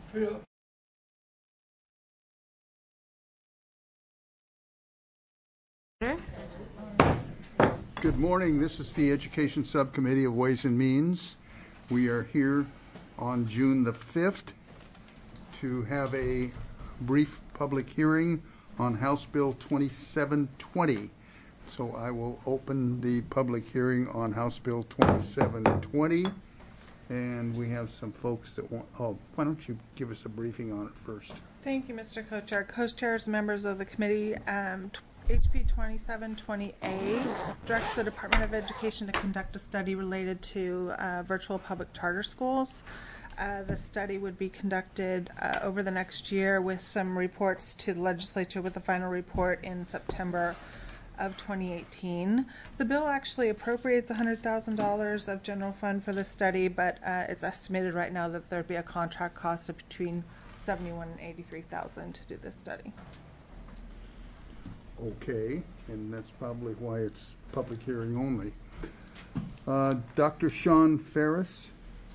Good morning. This is the Education Subcommittee of Ways and Means. We are here on June the 5th to have a brief public hearing on House Bill 2720. So I will open the public hearing on House Bill 2720. And we have some folks that want, why don't you give us a briefing on it first? Thank you, Mr. Co-Chair. Co-chairs, members of the committee, HB 2720A directs the Department of Education to conduct a study related to virtual public charter schools. The study would be conducted over the next year with some reports to the legislature, with the final report in September of 2018. The bill actually appropriates $100,000 of general fund for the study, but it's estimated right now that there'd be a contract cost of between $71,000 and $83,000 to do this study. Okay, and that's probably why it's public hearing only. Dr. Sean Ferris.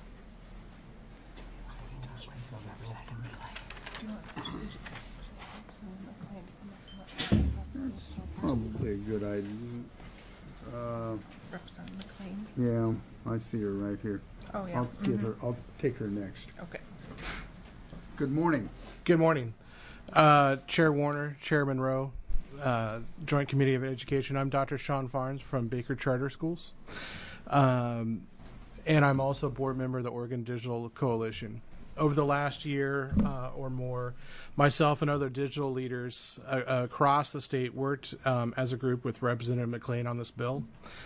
Probably a good idea. Representative McLean. Yeah, I see her right here. Oh, yeah. I'll take her next. Okay. Good morning. Good morning. Chair Warner, Chair Monroe, Joint Committee of Education. I'm Dr. Sean Farnes from Baker Charter Schools. And I'm also a board member of the Oregon Digital Coalition. Over the last year or more, myself and other digital leaders across the state worked as a group with Representative McLean on this bill.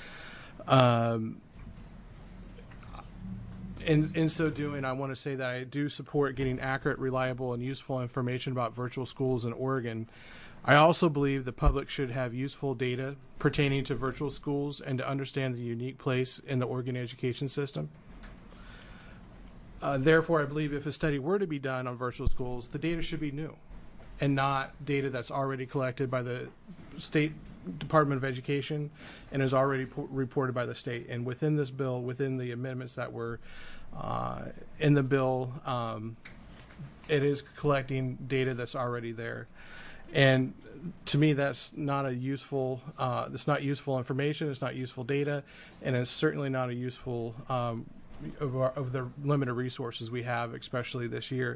In so doing, I want to say that I do support getting accurate, reliable, and useful information about virtual schools in Oregon. I also believe the public should have useful data pertaining to virtual schools and to understand the unique place in the Oregon education system. Therefore, I believe if a study were to be done on virtual schools, the data should be new and not data that's already collected by the State Department of Education and is already reported by the state. And within this bill, within the amendments that were in the bill, it is collecting data that's already there. And to me, that's not a useful, it's not useful information, it's not useful data, and it's certainly not a useful of the limited resources we have, especially this year.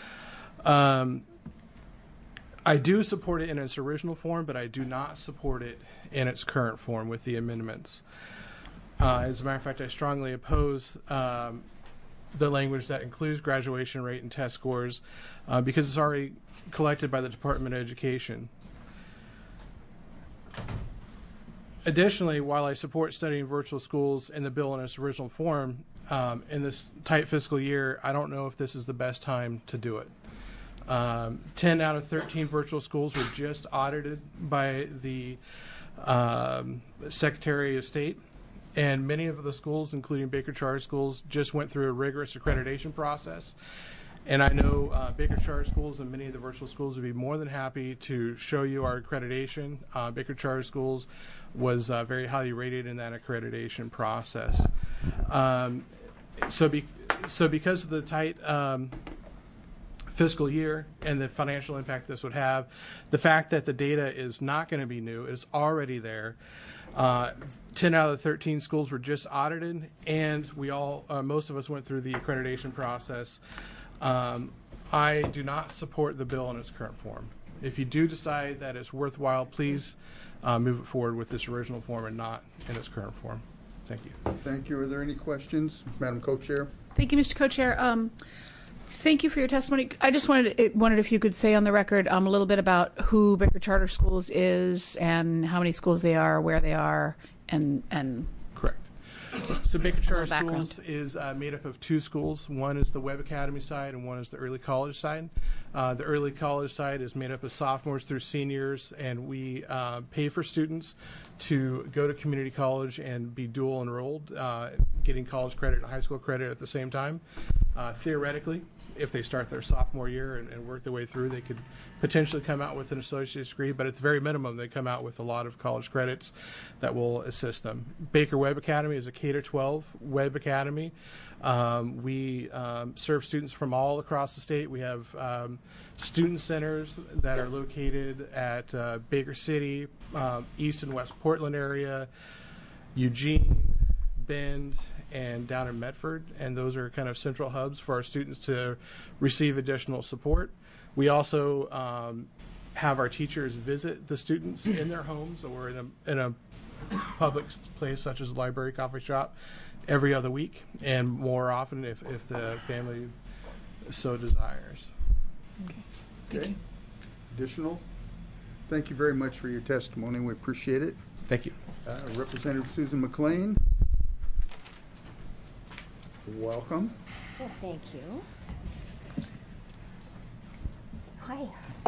I do support it in its original form, but I do not support it in its current form with the amendments. As a matter of fact, I strongly oppose the language that includes graduation rate and test scores because it's already collected by the Department of Education. Additionally, while I support studying virtual schools in the bill in its original form, in this tight fiscal year, I don't know if this is the best time to do it. 10 out of 13 virtual schools were just audited by the Secretary of State, and many of the schools, including Baker Charter Schools, just went through a rigorous accreditation process. And I know Baker Charter Schools and many of the virtual schools would be more than happy to show you our accreditation. Baker Charter Schools was very highly rated in that accreditation process. So because of the tight fiscal year and the financial impact this would have, the fact that the data is not going to be new, it's already there. 10 out of the 13 schools were just audited, and we all, most of us went through the accreditation process. I do not support the bill in its current form. If you do decide that it's worthwhile, please move it forward with this original form and not in its current form. Thank you. Thank you. Are there any questions, Madam Co-Chair? Thank you, Mr. Co-Chair. Thank you for your testimony. I just wondered if you could say on the record a little bit about who Baker Charter Schools is and how many schools they are, where they are, and correct. So Baker Charter Schools is made up of two schools. One is the Webb Academy side, and one is the early college side. The early college side is made up of sophomores through seniors, and we pay for students to go to community college and be dual enrolled, getting college credit and high school credit at the same time. Theoretically, if they start their sophomore year and work their way through, they could potentially come out with an associate's degree, but at the very minimum, they come out with a lot of college credits that will assist them. Baker Web Academy is a K-12 web academy. We serve students from all across the state. We have student centers that are located at Baker City, East and West Portland area, Eugene, Bend, and down in Medford, and those are kind of central hubs for our students to receive additional support. We also have our teachers visit the students in their homes or in a public place such as a library, coffee shop, every other week, and more often if the family so desires. Okay. Additional? Thank you very much for your testimony. We appreciate it. Thank you. Representative Susan McLean. Welcome. Well, thank you. Hi.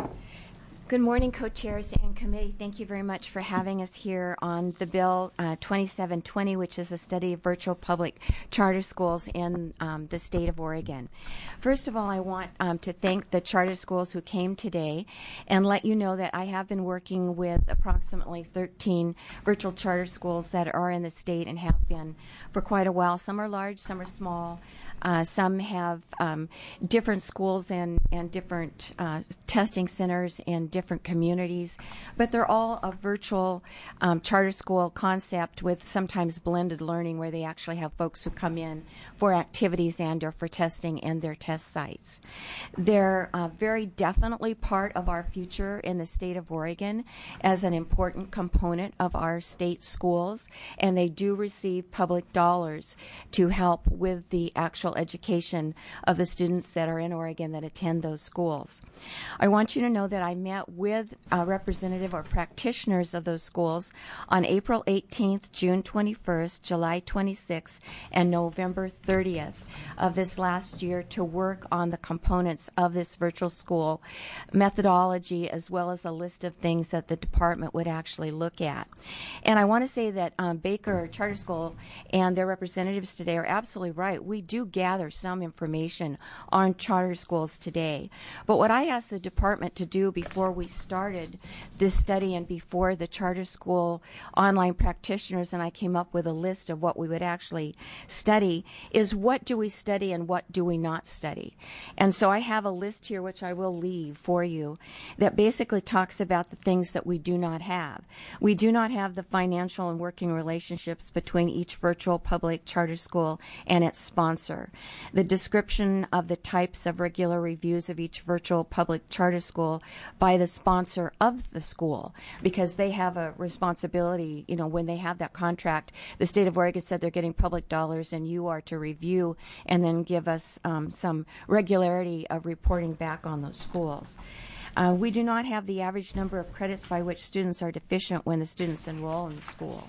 Good morning, co-chairs and committee. Thank you very much for having us here on the bill 2720, which is a study of virtual public charter schools in the state of Oregon. First of all, I want to thank the charter schools who came today and let you know that I have been working with approximately 13 virtual charter schools that are in the state and have been for quite a while. Some are large, some are small. Some have different schools and different testing centers in different communities, but they're all a virtual charter school concept with sometimes blended learning where they actually have folks who come in for activities and or for testing and their test sites. They're very definitely part of our future in the state of Oregon as an important component of our state schools, and they do receive public dollars to help with the actual education of the students that are in Oregon that attend those schools. I want you to know that I met with a representative or practitioners of those schools on April 18th, June 21st, July 26th, and November 30th of this last year to work on the components of this virtual school methodology as well as a list of things that the department would actually look at. And I want to say that Baker Charter School and their representatives today are absolutely right. We do gather some information on charter schools today. But what I asked the department to do before we started this study and before the charter school online practitioners and I came up with a list of what we would actually study is what do we study and what do we not study. And so I have a list here which I will leave for you that basically talks about the things that we do not have. We do not have the financial and working relationships between each virtual public charter school and its sponsor. The description of the types of regular reviews of each virtual public charter school by the sponsor of the school, because they have a responsibility, you know, when they have that contract. The state of Oregon said they're getting public dollars and you are to review and then give us some regularity of reporting back on those schools. We do not have the average number of credits by which students are deficient when the students enroll in the school.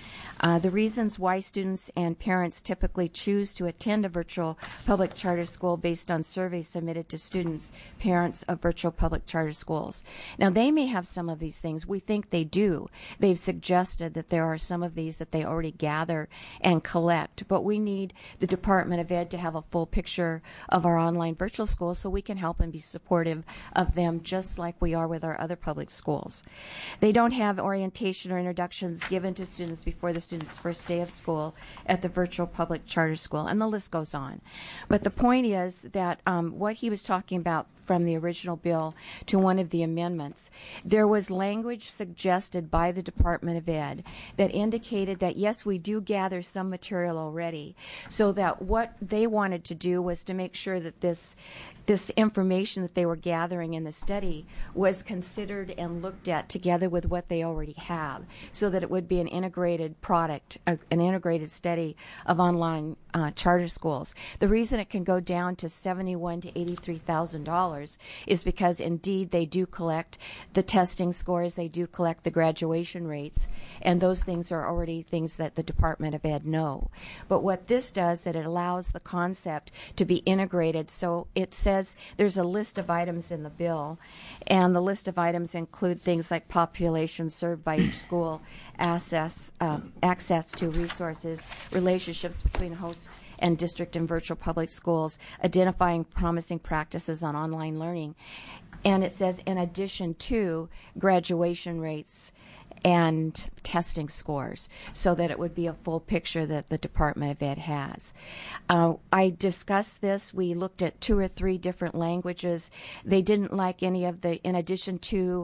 The reasons why students and parents typically choose to attend a virtual public charter school based on surveys submitted to students, parents of virtual public charter schools. Now, they may have some of these things. We think they do. They've suggested that there are some of these that they already gather and collect, but we need the Department of Ed to have a full picture of our online virtual schools so we can help and be supportive of them just like we are with our other public schools. They don't have orientation or introductions given to students before the student's first day of school at the virtual public charter school, and the list goes on. But the point is that what he was talking about from the original bill to one of the amendments, there was language suggested by the Department of Ed that indicated that, yes, we do gather some material already, so that what they wanted to do was to make sure that this information that they were gathering in the study was considered and looked at together with what they already have, so that it would be an integrated product, an integrated study of online charter schools. The reason it can go down to $71,000 to $83,000 is because indeed they do collect the testing scores, they do collect the graduation rates, and those things are already things that the Department of Ed know. But what this does, that it allows the concept to be integrated. So it says there's a list of items in the bill, and the list of items include things like population served by each school, access to resources, relationships between hosts and district and virtual public schools, identifying promising practices on online learning. And it says, in addition to graduation rates and testing scores, so that it would be a full picture that the Department of Ed has. I discussed this. We looked at 2 or 3 different languages. They didn't like any of the in addition to,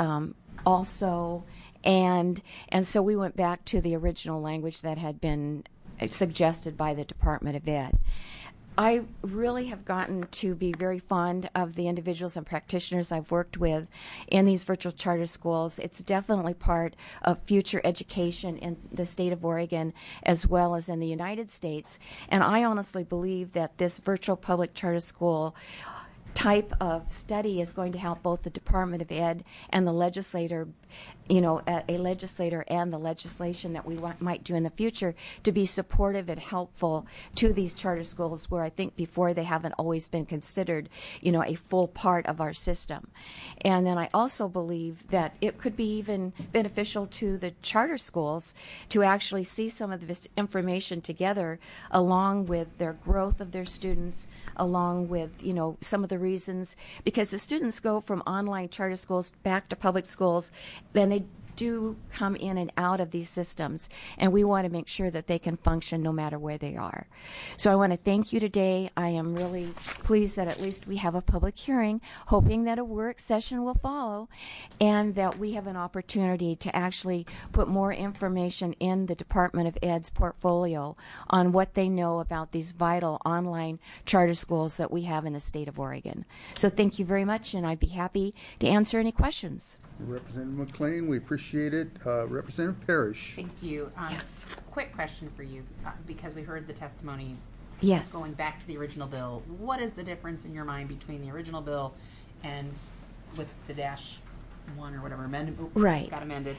also, and so we went back to the original language that had been suggested by the Department of Ed. I really have gotten to be very fond of the individuals and practitioners I've worked with in these virtual charter schools. It's definitely part of future education in the state of Oregon as well as in the United States. And I honestly believe that this virtual public charter school type of study is going to help both the Department of Ed and the legislator, a legislator and the legislation that we might do in the future to be supportive and helpful to these charter schools where I think before they haven't always been considered, a full part of our system. And then I also believe that it could be even beneficial to the charter schools to actually see some of this information together along with their growth of their students, along with, some of the reasons, because the students go from online charter schools back to public schools, then they do come in and out of these systems, and we want to make sure that they can function no matter where they are. So I want to thank you today. I am really pleased that at least we have a public hearing, hoping that a work session will follow, and that we have an opportunity to actually put more information in the Department of Ed's portfolio on what they know about these vital online charter schools that we have in the state of Oregon. So thank you very much, and I'd be happy to answer any questions. Representative McLean, we appreciate it. Representative Parrish. Thank you. Yes. Quick question for you, because we heard the testimony Yes. going back to the original bill. What is the difference in your mind between the original bill and with the -1 or whatever amendment Right. got amended?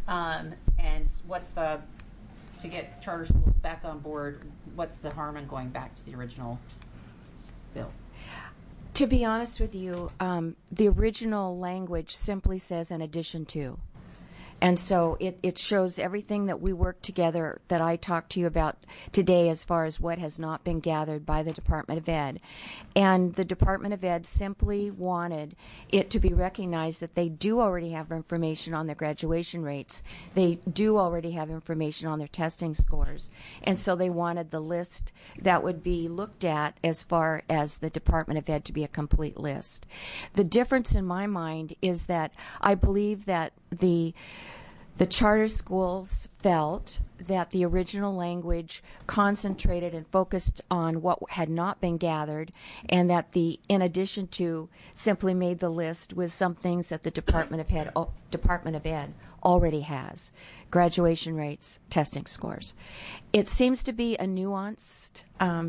And what's to get charter schools back on board, what's the harm in going back to the original bill? To be honest with you, the original language simply says in addition to. And so it shows everything that we worked together that I talked to you about today as far as what has not been gathered by the Department of Ed. And the Department of Ed simply wanted it to be recognized that they do already have information on their graduation rates. They do already have information on their testing scores. And so they wanted the list that would be looked at as far as the Department of Ed to be a complete list. The difference in my mind is that I believe that the charter schools felt that the original language concentrated and focused on what had not been gathered, and that the in addition to simply made the list with some things that the Department of Ed already has: graduation rates, testing scores. It seems to be a nuanced,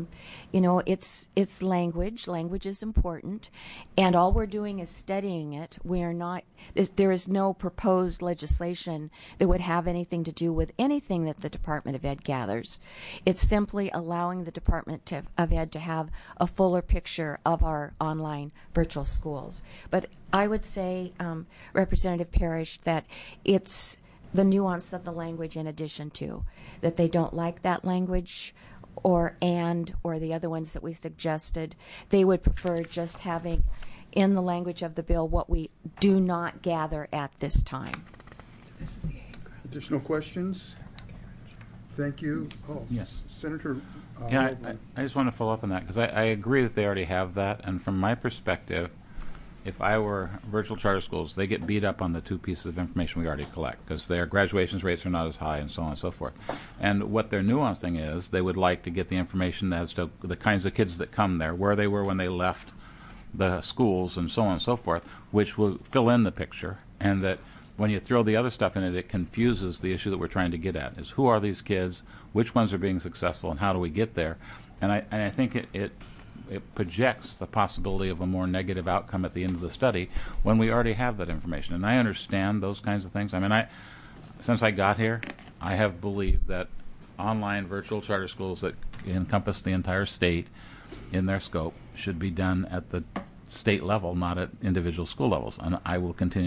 it's language. Language is important, and all we're doing is studying it. We are not. There is no proposed legislation that would have anything to do with anything that the Department of Ed gathers. It's simply allowing the Department of Ed to have a fuller picture of our online virtual schools. But I would say, Representative Parrish, that it's the nuance of the language in addition to, that they don't like that language or the other ones that we suggested. They would prefer just having in the language of the bill what we do not gather at this time. Additional questions? Thank you. Oh, Yes. Senator. Yeah, Mobley. I just want to follow up on that because I agree that they already have that. And from my perspective, if I were virtual charter schools, they get beat up on the 2 pieces of information we already collect because their graduation rates are not as high and so on and so forth. And what their nuance thing is, they would like to get the information as to the kinds of kids that come there, where they were when they left the schools and so on and so forth, which will fill in the picture. And that when you throw the other stuff in it, it confuses the issue that we're trying to get at, is who are these kids, which ones are being successful, and how do we get there? And I think it projects the possibility of a more negative outcome at the end of the study when we already have that information. And I understand those kinds of things. I mean, since I got here, I have believed that online virtual charter schools that encompass the entire state in their scope should be done at the state level, not at individual school levels. And I will continue to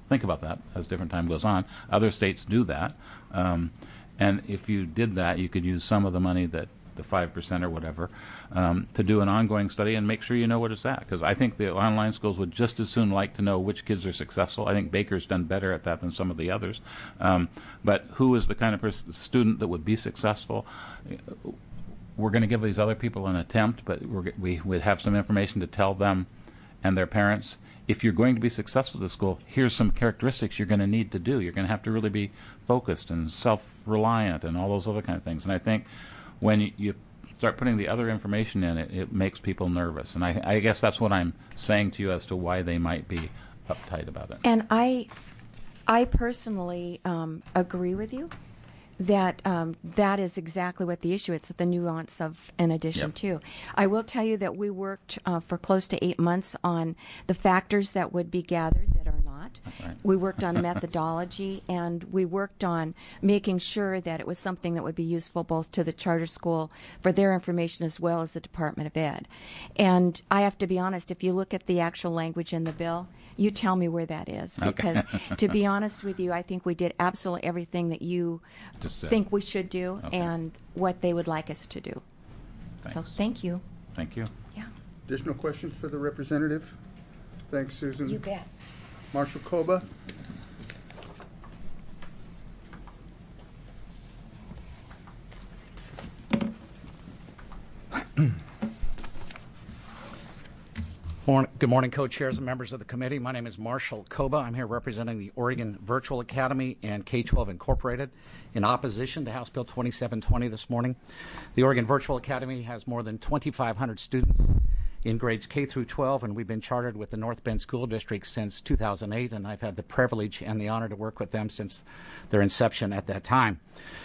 think about that as different time goes on. Other states do that. And if you did that, you could use some of the money that the 5% or whatever, to do an ongoing study and make sure you know what it's at. Because I think the online schools would just as soon like to know which kids are successful. I think Baker's done better at that than some of the others. But who is the kind of student that would be successful? We're going to give these other people an attempt, but we would have some information to tell them and their parents, if you're going to be successful at the school, here's some characteristics you're going to need to do. You're going to have to really be focused and self-reliant and all those other kind of things. And I think when you start putting the other information in, it makes people nervous. And I guess that's what I'm saying to you as to why they might be uptight about it. And I personally agree with you that that is exactly what the issue is. It's the nuance of an addition to. I will tell you that we worked for close to 8 months on the factors that would be gathered that are not. Right. We worked on methodology, and we worked on making sure that it was something that would be useful both to the charter school for their information as well as the Department of Ed. And I have to be honest, if you look at the actual language in the bill, you tell me where that is. Because to be honest with you, I think we did absolutely everything that you think we should do and what they would like us to do. Thanks. So thank you. Thank you. Yeah. Additional questions for the representative? Thanks, Susan. You bet. Marshall Koba. Good morning, co-chairs and members of the committee. My name is Marshall Koba. I'm here representing the Oregon Virtual Academy and K-12 Incorporated in opposition to House Bill 2720 this morning. The Oregon Virtual Academy has more than 2,500 students in grades K through 12, and we've been chartered with the North Bend School District since 2008, and I've had the privilege and the honor to work with them since their inception at that time.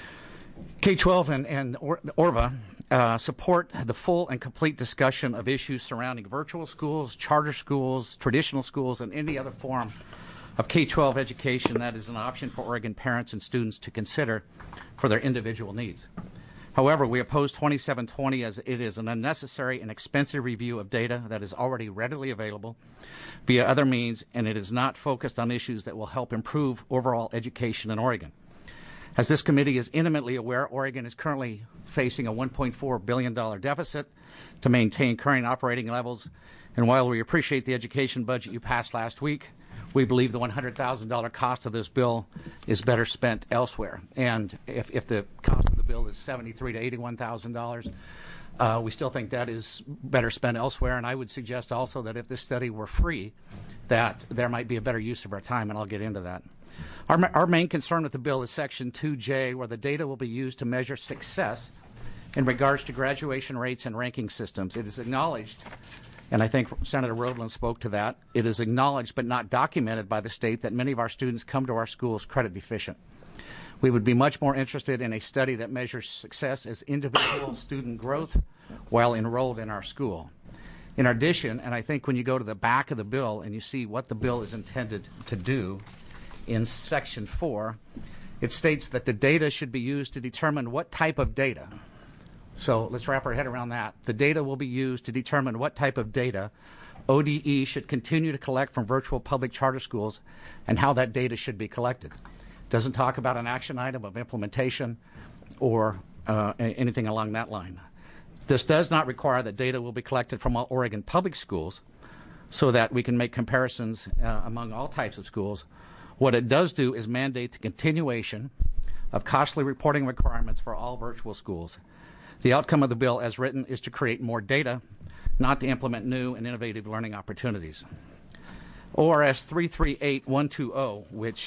K-12 and ORVA support the full and complete discussion of issues surrounding virtual schools, charter schools, traditional schools, and any other form of K-12 education that is an option for Oregon parents and students to consider for their individual needs. However, we oppose 2720 as it is an unnecessary and expensive review of data that is already readily available via other means, and it is not focused on issues that will help improve overall education in Oregon. As this committee is intimately aware, Oregon is currently facing a $1.4 billion deficit to maintain current operating levels. And while we appreciate the education budget you passed last week, we believe the $100,000 cost of this bill is better spent elsewhere. And if the cost of the bill is $73,000 to $81,000, we still think that is better spent elsewhere. And I would suggest also that if this study were free, that there might be a better use of our time, and I'll get into that. Our main concern with the bill is Section 2J, where the data will be used to measure success in regards to graduation rates and ranking systems. It is acknowledged, and I think Senator Roedlin spoke to that, it is acknowledged but not documented by the state that many of our students come to our schools credit deficient. We would be much more interested in a study that measures success as individual student growth while enrolled in our school. In addition, and I think when you go to the back of the bill and you see what the bill is intended to do, in Section 4, it states that the data should be used to determine what type of data. So let's wrap our head around that. The data will be used to determine what type of data ODE should continue to collect from virtual public charter schools and how that data should be collected. It doesn't talk about an action item of implementation or anything along that line. This does not require that data will be collected from all Oregon public schools so that we can make comparisons among all types of schools. What it does do is mandate the continuation of costly reporting requirements for all virtual schools. The outcome of the bill as written is to create more data, not to implement new and innovative learning opportunities. ORS 338120, which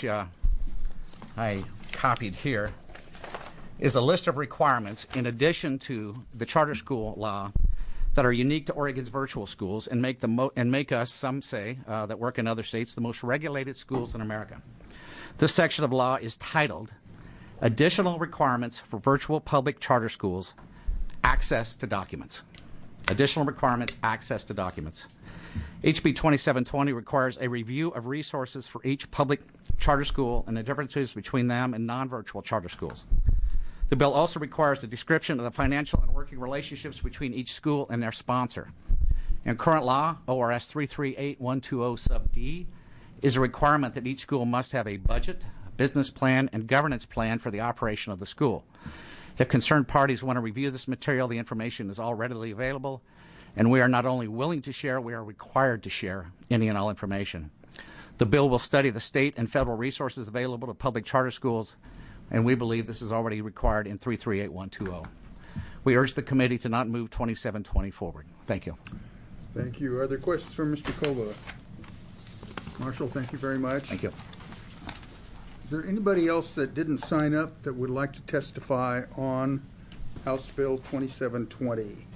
I copied here, is a list of requirements in addition to the charter school law that are unique to Oregon's virtual schools and make us, some say, that work in other states, the most regulated schools in America. This section of law is titled Additional Requirements for Virtual Public Charter Schools, Access to Documents. Additional Requirements, Access to Documents. HB 2720 requires a review of resources for each public charter school and the differences between them and non-virtual charter schools. The bill also requires a description of the financial and working relationships between each school and their sponsor. In current law, ORS 338120 sub D, is a requirement that each school must have a budget, business plan, and governance plan for the operation of the school. If concerned parties want to review this material, the information is all readily available, and we are not only willing to share, we are required to share any and all information. The bill will study the state and federal resources available to public charter schools, and we believe this is already required in 338120. We urge the committee to not move 2720 forward. Thank you. Thank you. Are there questions for Mr. Kova? Marshall, thank you very much. Thank you. Is there anybody else that didn't sign up that would like to testify on House Bill 2720?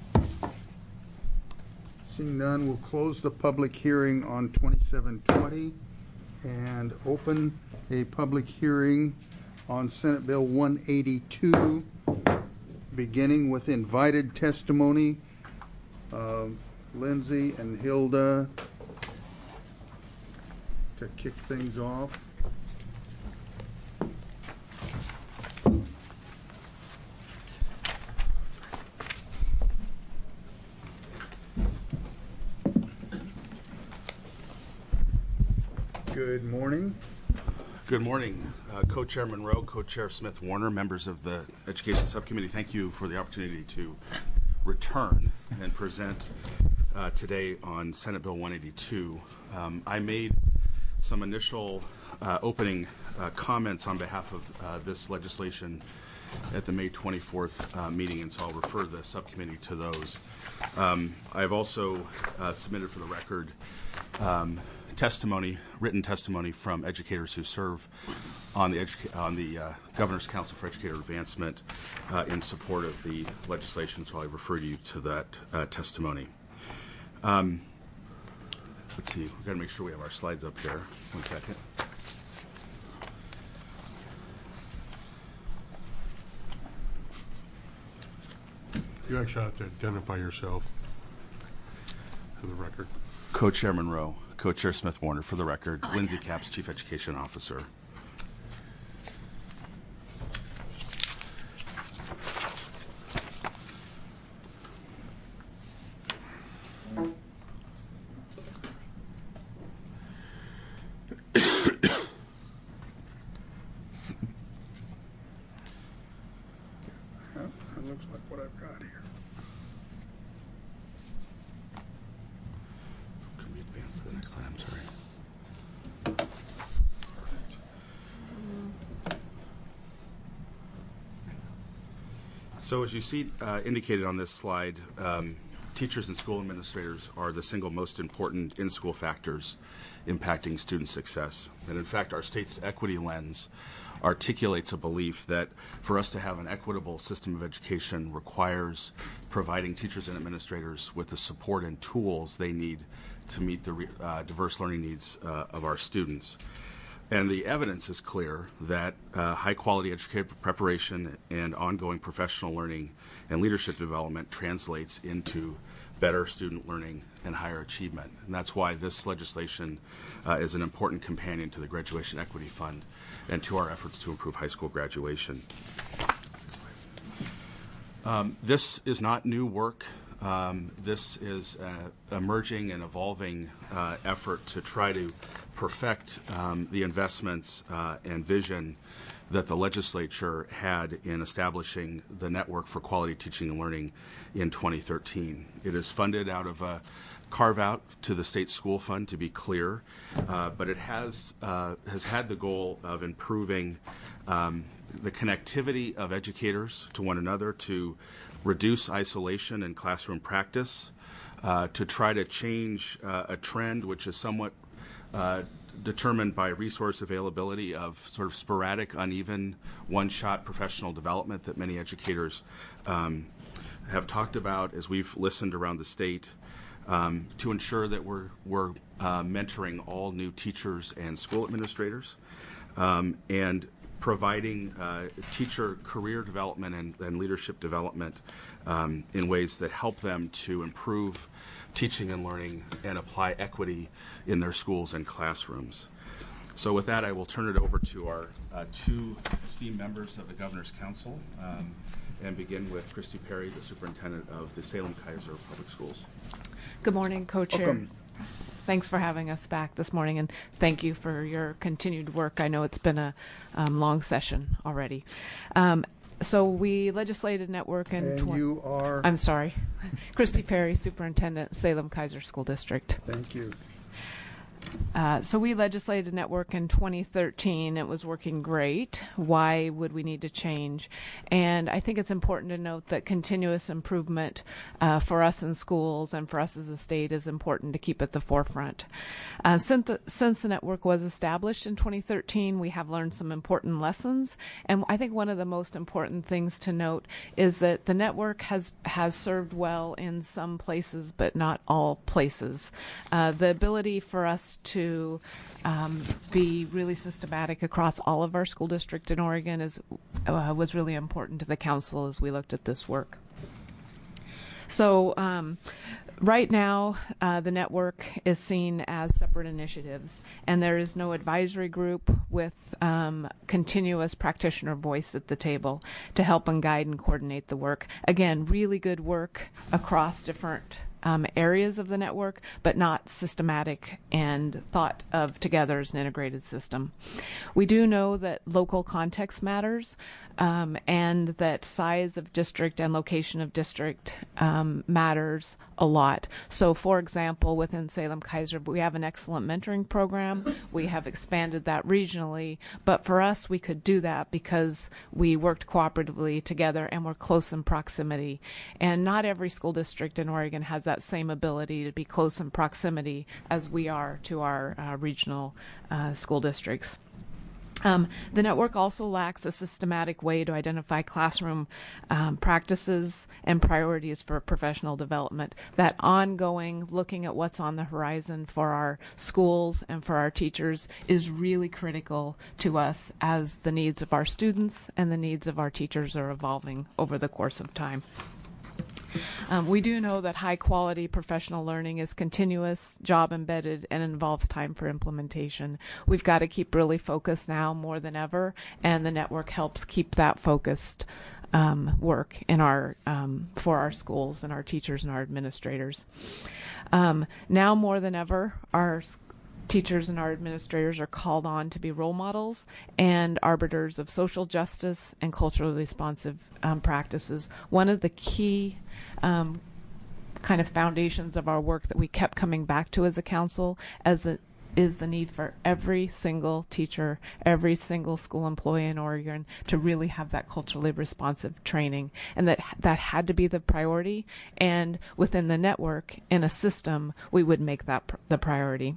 Seeing none, we'll close the public hearing on 2720 and open a public hearing on Senate Bill 182, beginning with invited testimony. Lindsay and Hilda to kick things off. Good morning. Good morning, Co-Chair Monroe, Co-Chair Smith Warner, members of the Education Subcommittee. Thank you for the opportunity to return and present today on Senate Bill 182. I made some initial opening comments on behalf of this legislation at the May 24th meeting, and so I'll refer the subcommittee to those. I've also submitted for the record written testimony from educators who serve on the Governor's Council for Educator Advancement in support of the legislation, so I refer you to that testimony. Let's see, we've got to make sure we have our slides up there. 1 second. You actually have to identify yourself for the record. Co-Chair Monroe, Co-Chair Smith Warner, for the record. Lindsay Capps, Chief Education Officer. That looks like what I've got here. Can we advance to the next slide? I'm sorry. So as you see indicated on this slide, teachers and school administrators are the single most important in-school factors impacting student success. And in fact, our state's equity lens articulates a belief that for us to have an equitable system of education requires providing teachers and administrators with the support and tools they need to meet the diverse learning needs of our students. And the evidence is clear that high-quality educator preparation and ongoing professional learning and leadership development translates into better student learning and higher achievement. And that's why this legislation is an important companion to the Graduation Equity Fund and to our efforts to improve high school graduation. This is not new work. This is an emerging and evolving effort to try to perfect the investments and vision that the legislature had in establishing the Network for Quality Teaching and Learning in 2013. It is funded out of a carve-out to the state school fund, to be clear, but it has had the goal of improving the connectivity of educators to one another, to reduce isolation in classroom practice, to try to change a trend which is somewhat determined by resource availability of sort of sporadic, uneven, one-shot professional development that many educators have talked about as we've listened around the state, to ensure that we're mentoring all new teachers and school administrators, and providing teacher career development and leadership development in ways that help them to improve teaching and learning and apply equity in their schools and classrooms. So with that, I will turn it over to our two esteemed members of the Governor's Council, and begin with Christy Perry, the Superintendent of the Salem-Keizer Public Schools. Good morning, Co-Chair. Welcome. Thanks for having us back this morning, and thank you for your continued work. I know it's been a long session already. So we legislated network in... And you are? I'm sorry. Christy Perry, Superintendent, Salem-Keizer School District. Thank you. So we legislated network in 2013. It was working great. Why would we need to change? And I think it's important to note that continuous improvement for us in schools and for us as a state is important to keep at the forefront. Since the network was established in 2013, we have learned some important lessons. And I think one of the most important things to note is that the network has served well in some places, but not all places. The ability for us to be really systematic across all of our school district in Oregon was really important to the council as we looked at this work. So right now, the network is seen as separate initiatives, and there is no advisory group with continuous practitioner voice at the table to help and guide and coordinate the work. Again, really good work across different areas of the network, but not systematic and thought of together as an integrated system. We do know that local context matters, and that size of district and location of district matters a lot. So, for example, within Salem-Keizer, we have an excellent mentoring program. We have expanded that regionally, but for us, we could do that because we worked cooperatively together and we're close in proximity. And not every school district in Oregon has that same ability to be close in proximity as we are to our regional school districts. The network also lacks a systematic way to identify classroom practices and priorities for professional development. That ongoing looking at what's on the horizon for our schools and for our teachers is really critical to us as the needs of our students and the needs of our teachers are evolving over the course of time. We do know that high-quality professional learning is continuous, job-embedded, and involves time for implementation. We've got to keep really focused now more than ever, and the network helps keep that focused work in our for our schools and our teachers and our administrators. Now more than ever, our teachers and our administrators are called on to be role models and arbiters of social justice and culturally responsive practices. One of the key kind of foundations of our work that we kept coming back to as a council is the need for every single teacher, every single school employee in Oregon to really have that culturally responsive training, and that had to be the priority. And within the network, in a system, we would make that the priority.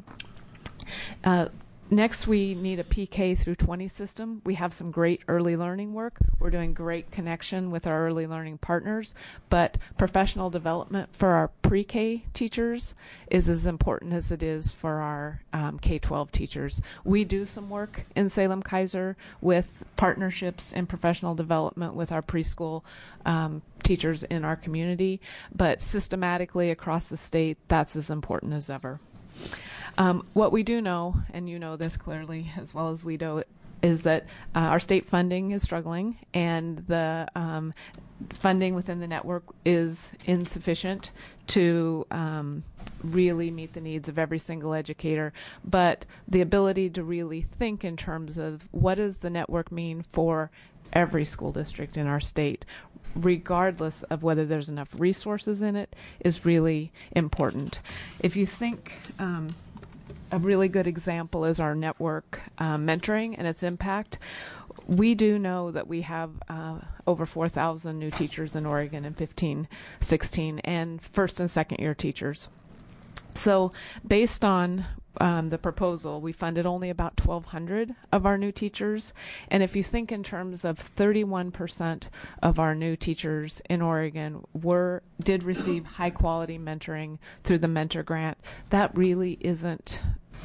Next, we need a PK through 20 system. We have some great early learning work. We're doing great connection with our early learning partners, but professional development for our pre-K teachers is as important as it is for our K-12 teachers. We do some work in Salem-Keizer with partnerships in professional development with our preschool teachers in our community, but systematically across the state, that's as important as ever. What we do know, and you know this clearly as well as we do, is that our state funding is struggling, and the funding within the network is insufficient to really meet the needs of every single educator. But the ability to really think in terms of what does the network mean for every school district in our state, regardless of whether there's enough resources in it, is really important. If you think a really good example is our network mentoring and its impact. We do know that we have over 4,000 new teachers in Oregon in 15-16 and first and second year teachers. So based on the proposal, we funded only about 1,200 of our new teachers. And if you think in terms of 31% of our new teachers in Oregon did receive high quality mentoring through the Mentor Grant, that really isn't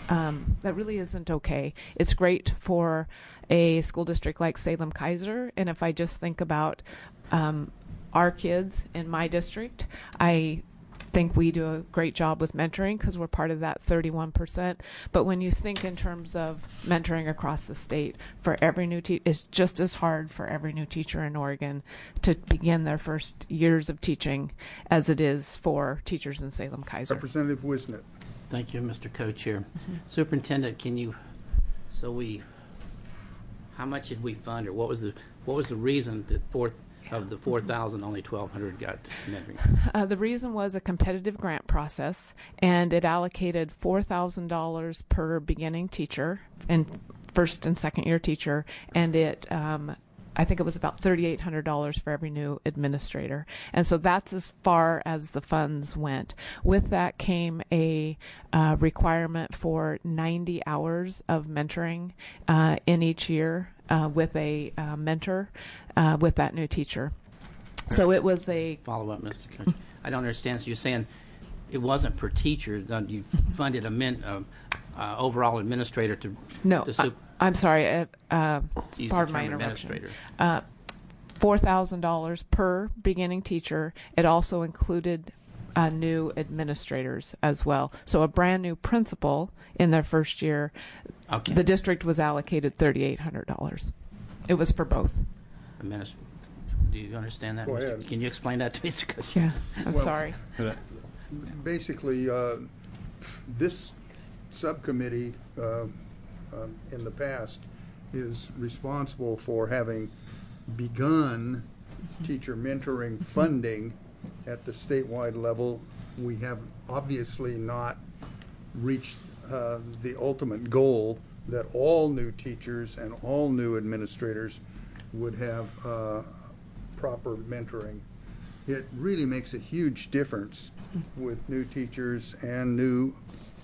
okay. It's great for a school district like Salem-Keizer, and if I just think about our kids in my district, I think we do a great job with mentoring because we're part of that 31%. But when you think in terms of mentoring across the state, for every new teacher, it's just as hard for every new teacher in Oregon to begin their first years of teaching as it is for teachers in Salem-Keizer. Representative Wisnet. Thank you, Mr. Co-Chair. Superintendent, can you, how much did we fund, or what was the reason that of the 4,000, only 1,200 got mentoring? The reason was a competitive grant process, and it allocated $4,000 per beginning teacher and first and second year teacher, and it I think it was about $3,800 for every new administrator. And so that's as far as the funds went. With that came a requirement for 90 hours of mentoring in each year with a mentor with that new teacher. So it was a... Follow up, Mr. Coach. I don't understand. So you're saying it wasn't per teacher. You funded a overall administrator to... No, I'm sorry. Pardon my interruption. $4,000 per beginning teacher. It also included new administrators as well. So a brand new principal in their first year. Okay. The district was allocated $3,800. It was for both. Do you understand that? Go ahead. Can you explain that to me, Mr. Coach? Yeah, I'm sorry. Basically, this subcommittee in the past is responsible for having begun teacher mentoring funding at the statewide level. We have obviously not reached the ultimate goal that all new teachers and all new administrators would have proper mentoring. It really makes a huge difference with new teachers and new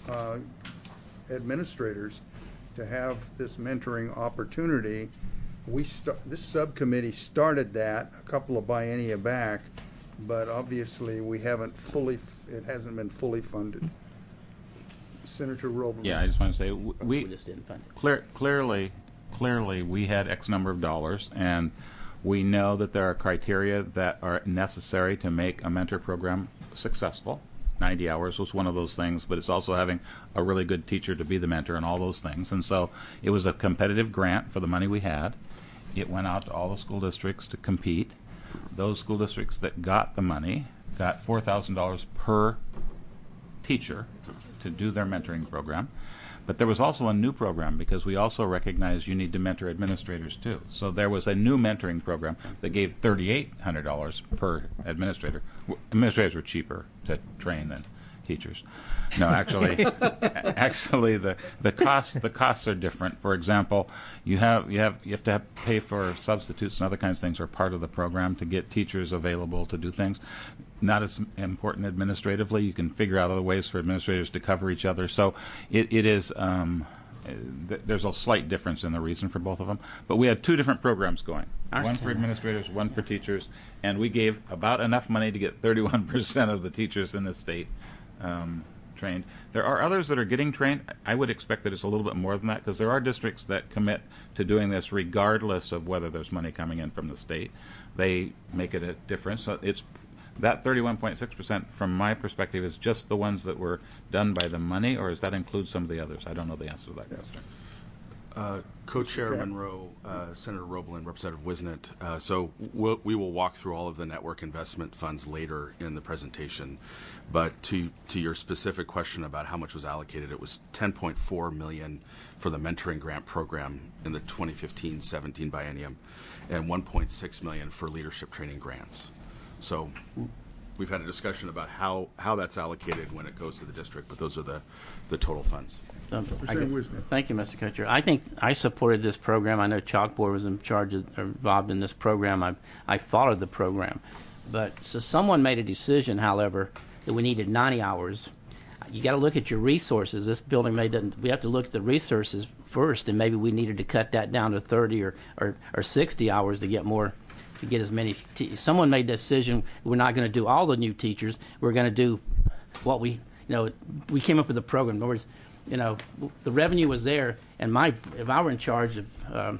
administrators to have this mentoring opportunity. This subcommittee started that a couple of biennia back, but obviously it hasn't been fully funded. Senator Robles. Yeah, I just want to say we just didn't fund it. Clearly we had X number of dollars, and we know that there are criteria that are necessary to make a mentor program successful. 90 hours was one of those things, but it's also having a really good teacher to be the mentor and all those things. And so it was a competitive grant for the money we had. It went out to all the school districts to compete. Those school districts that got the money got $4,000 per teacher to do their mentoring program. But there was also a new program, because we also recognize you need to mentor administrators too. So there was a new mentoring program that gave $3,800 per administrator. Administrators were cheaper to train than teachers. No, actually, the costs are different. For example, you have to pay for substitutes and other kinds of things are part of the program to get teachers available to do things. Not as important administratively. You can figure out other ways for administrators to cover each other. So it is. There's a slight difference in the reason for both of them. But we had two different programs going. One for administrators, one for teachers, and we gave about enough money to get 31% of the teachers in the state trained. There are others that are getting trained. I would expect that it's a little bit more than that, because there are districts that commit to doing this regardless of whether there's money coming in from the state. They make it a difference. So it's that 31.6%, from my perspective, is just the ones that were done by the money, or does that include some of the others? I don't know the answer to that question. Co-Chair Monroe, Senator Roblin, Representative Wisnett. So we will walk through all of the network investment funds later in the presentation. But to your specific question about how much was allocated, it was $10.4 million for the mentoring grant program in the 2015-17 biennium, and $1.6 million for leadership training grants. So we've had a discussion about how that's allocated when it goes to the district, but those are the total funds. Thank you, Mr. Co-Chair. I think I supported this program. I know Chalkboard was in charge of, or involved in this program. I followed the program. But so someone made a decision, however, that we needed 90 hours. You got to look at your resources. This building we have to look at the resources first, and maybe we needed to cut that down to 30 or 60 hours to get more. To get as many, someone made the decision. We're not going to do all the new teachers. We're going to do what we came up with a program. In other words, the revenue was there, and if I were in charge of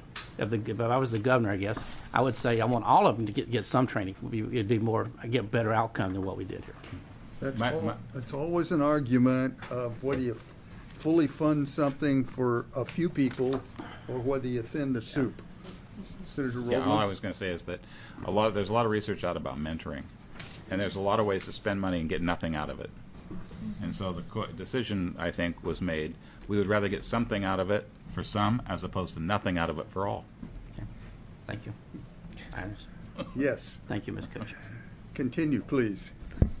if I was the governor, I guess I would say I want all of them to get some training. It'd be more, get better outcome than what we did here. That's always an argument of whether you fully fund something for a few people or whether you thin the soup. Senator Roblin? Yeah, all I was going to say is that there's a lot of research out about mentoring, and there's a lot of ways to spend money and get nothing out of it. And so the decision, I think, was made. We would rather get something out of it for some as opposed to nothing out of it for all. Okay. Thank you. I understand. Yes. Thank you, Ms. Coach. Continue, please.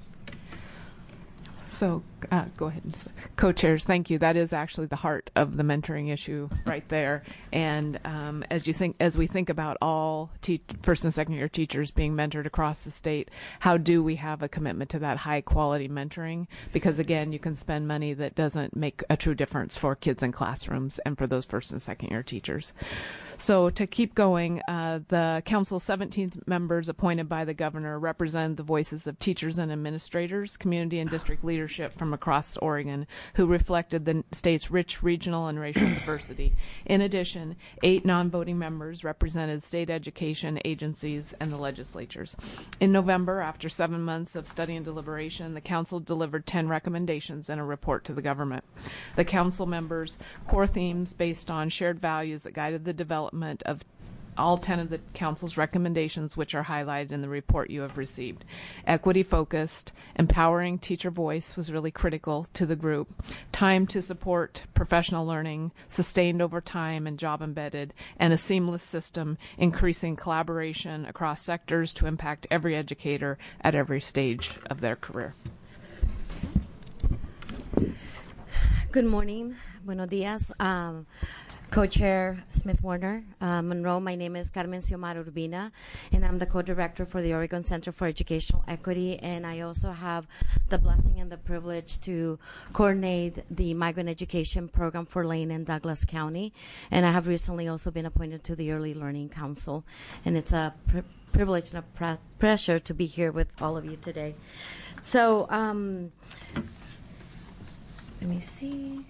So, go ahead. Co-chairs, thank you. That is actually the heart of the mentoring issue right there. And as we think about all first and second year teachers being mentored across the state, how do we have a commitment to that high quality mentoring? Because again, you can spend money that doesn't make a true difference for kids in classrooms and for those first and second year teachers. So to keep going, the council's 17 members appointed by the governor represent the voices of teachers and administrators, community and district leadership from across Oregon who reflected the state's rich regional and racial diversity. In addition, 8 non-voting members represented state education agencies and the legislatures. In November, after 7 months of study and deliberation, the council delivered 10 recommendations and a report to the government. The council members' core themes based on shared values that guided the development of all 10 of the council's recommendations, which are highlighted in the report you have received. Equity focused, empowering teacher voice was really critical to the group. Time to support professional learning, sustained over time and job embedded, and a seamless system, increasing collaboration across sectors to impact every educator at every stage of their career. Good morning. Buenos dias. Co-Chair Smith-Warner, Monroe. My name is Carmen Xiomara Urbina, and I'm the co-director for the Oregon Center for Educational Equity, and I also have the blessing and the privilege to coordinate the migrant education program for Lane and Douglas County, and I have recently also been appointed to the Early Learning Council, and it's a privilege and a pleasure to be here with all of you today. So, let me see.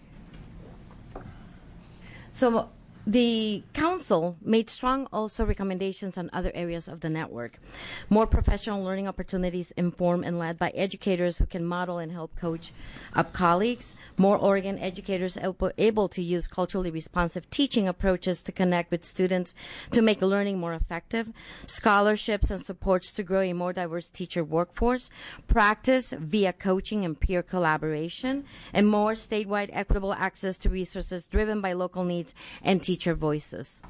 So the council made strong also recommendations on other areas of the network. More professional learning opportunities informed and led by educators who can model and help coach up colleagues. More Oregon educators able to use culturally responsive teaching approaches to connect with students to make learning more effective. Scholarships and supports to grow a more diverse teacher workforce. Practice via coaching and peer collaboration. And more statewide equitable access to resources driven by local needs and teacher voices.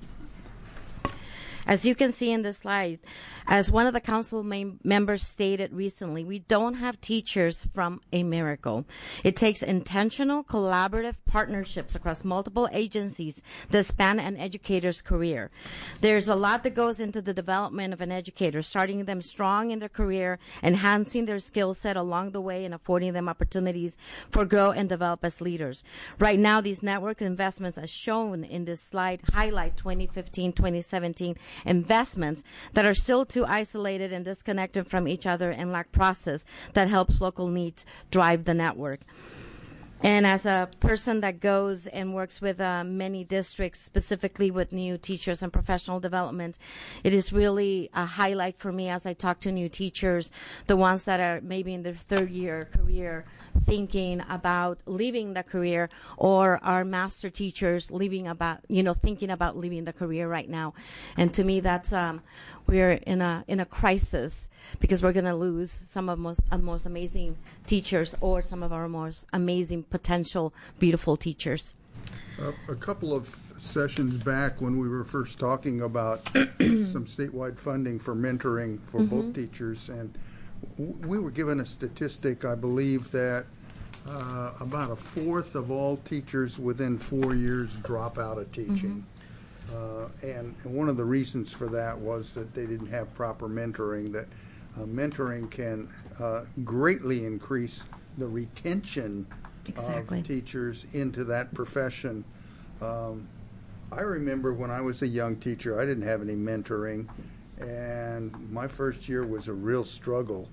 As you can see in this slide, as one of the council members stated recently, we don't have teachers from a miracle. It takes intentional, collaborative partnerships across multiple agencies that span an educator's career. There's a lot that goes into the development of an educator, starting them strong in their career, enhancing their skill set along the way, and affording them opportunities for grow and develop as leaders. Right now, these network investments, as shown in this slide, highlight 2015, 2017 investments that are still too isolated and disconnected from each other and lack process that helps local needs drive the network. And as a person that goes and works with many districts, specifically with new teachers and professional development, it is really a highlight for me as I talk to new teachers, the ones that are maybe in their third year career, thinking about leaving the career, or our master teachers thinking about leaving the career right now. And to me, that's we're in a crisis because we're going to lose some of most amazing teachers, or some of our most amazing potential beautiful teachers. A couple of sessions back, when we were first talking about some statewide funding for mentoring for both teachers, and we were given a statistic, I believe, that about a fourth of all teachers within 4 years drop out of teaching. And one of the reasons for that was that they didn't have proper mentoring, that mentoring can greatly increase the retention of teachers into that profession. I remember when I was a young teacher, I didn't have any mentoring, and my first year was a real struggle.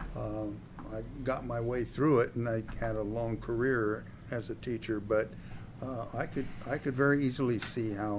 I got my way through it, and I had a long career as a teacher, but I could very easily see how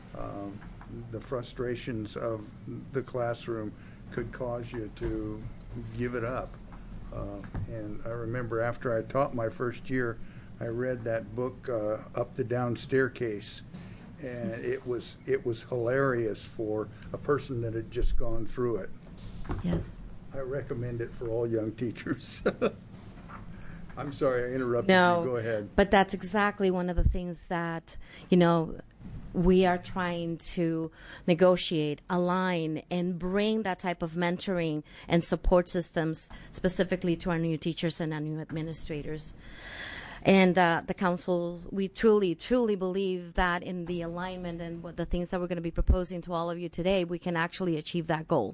the frustrations of the classroom could cause you to give it up. And I remember after I taught my first year, I read that book, Up the Down Staircase, and it was hilarious for a person that had just gone through it. Yes. I recommend it for all young teachers. I'm sorry I interrupted No, you. Go ahead. but that's exactly one of the things that, we are trying to negotiate, align, and bring that type of mentoring and support systems specifically to our new teachers and our new administrators. And the council, we truly, truly believe that in the alignment and what the things that we're going to be proposing to all of you today, we can actually achieve that goal.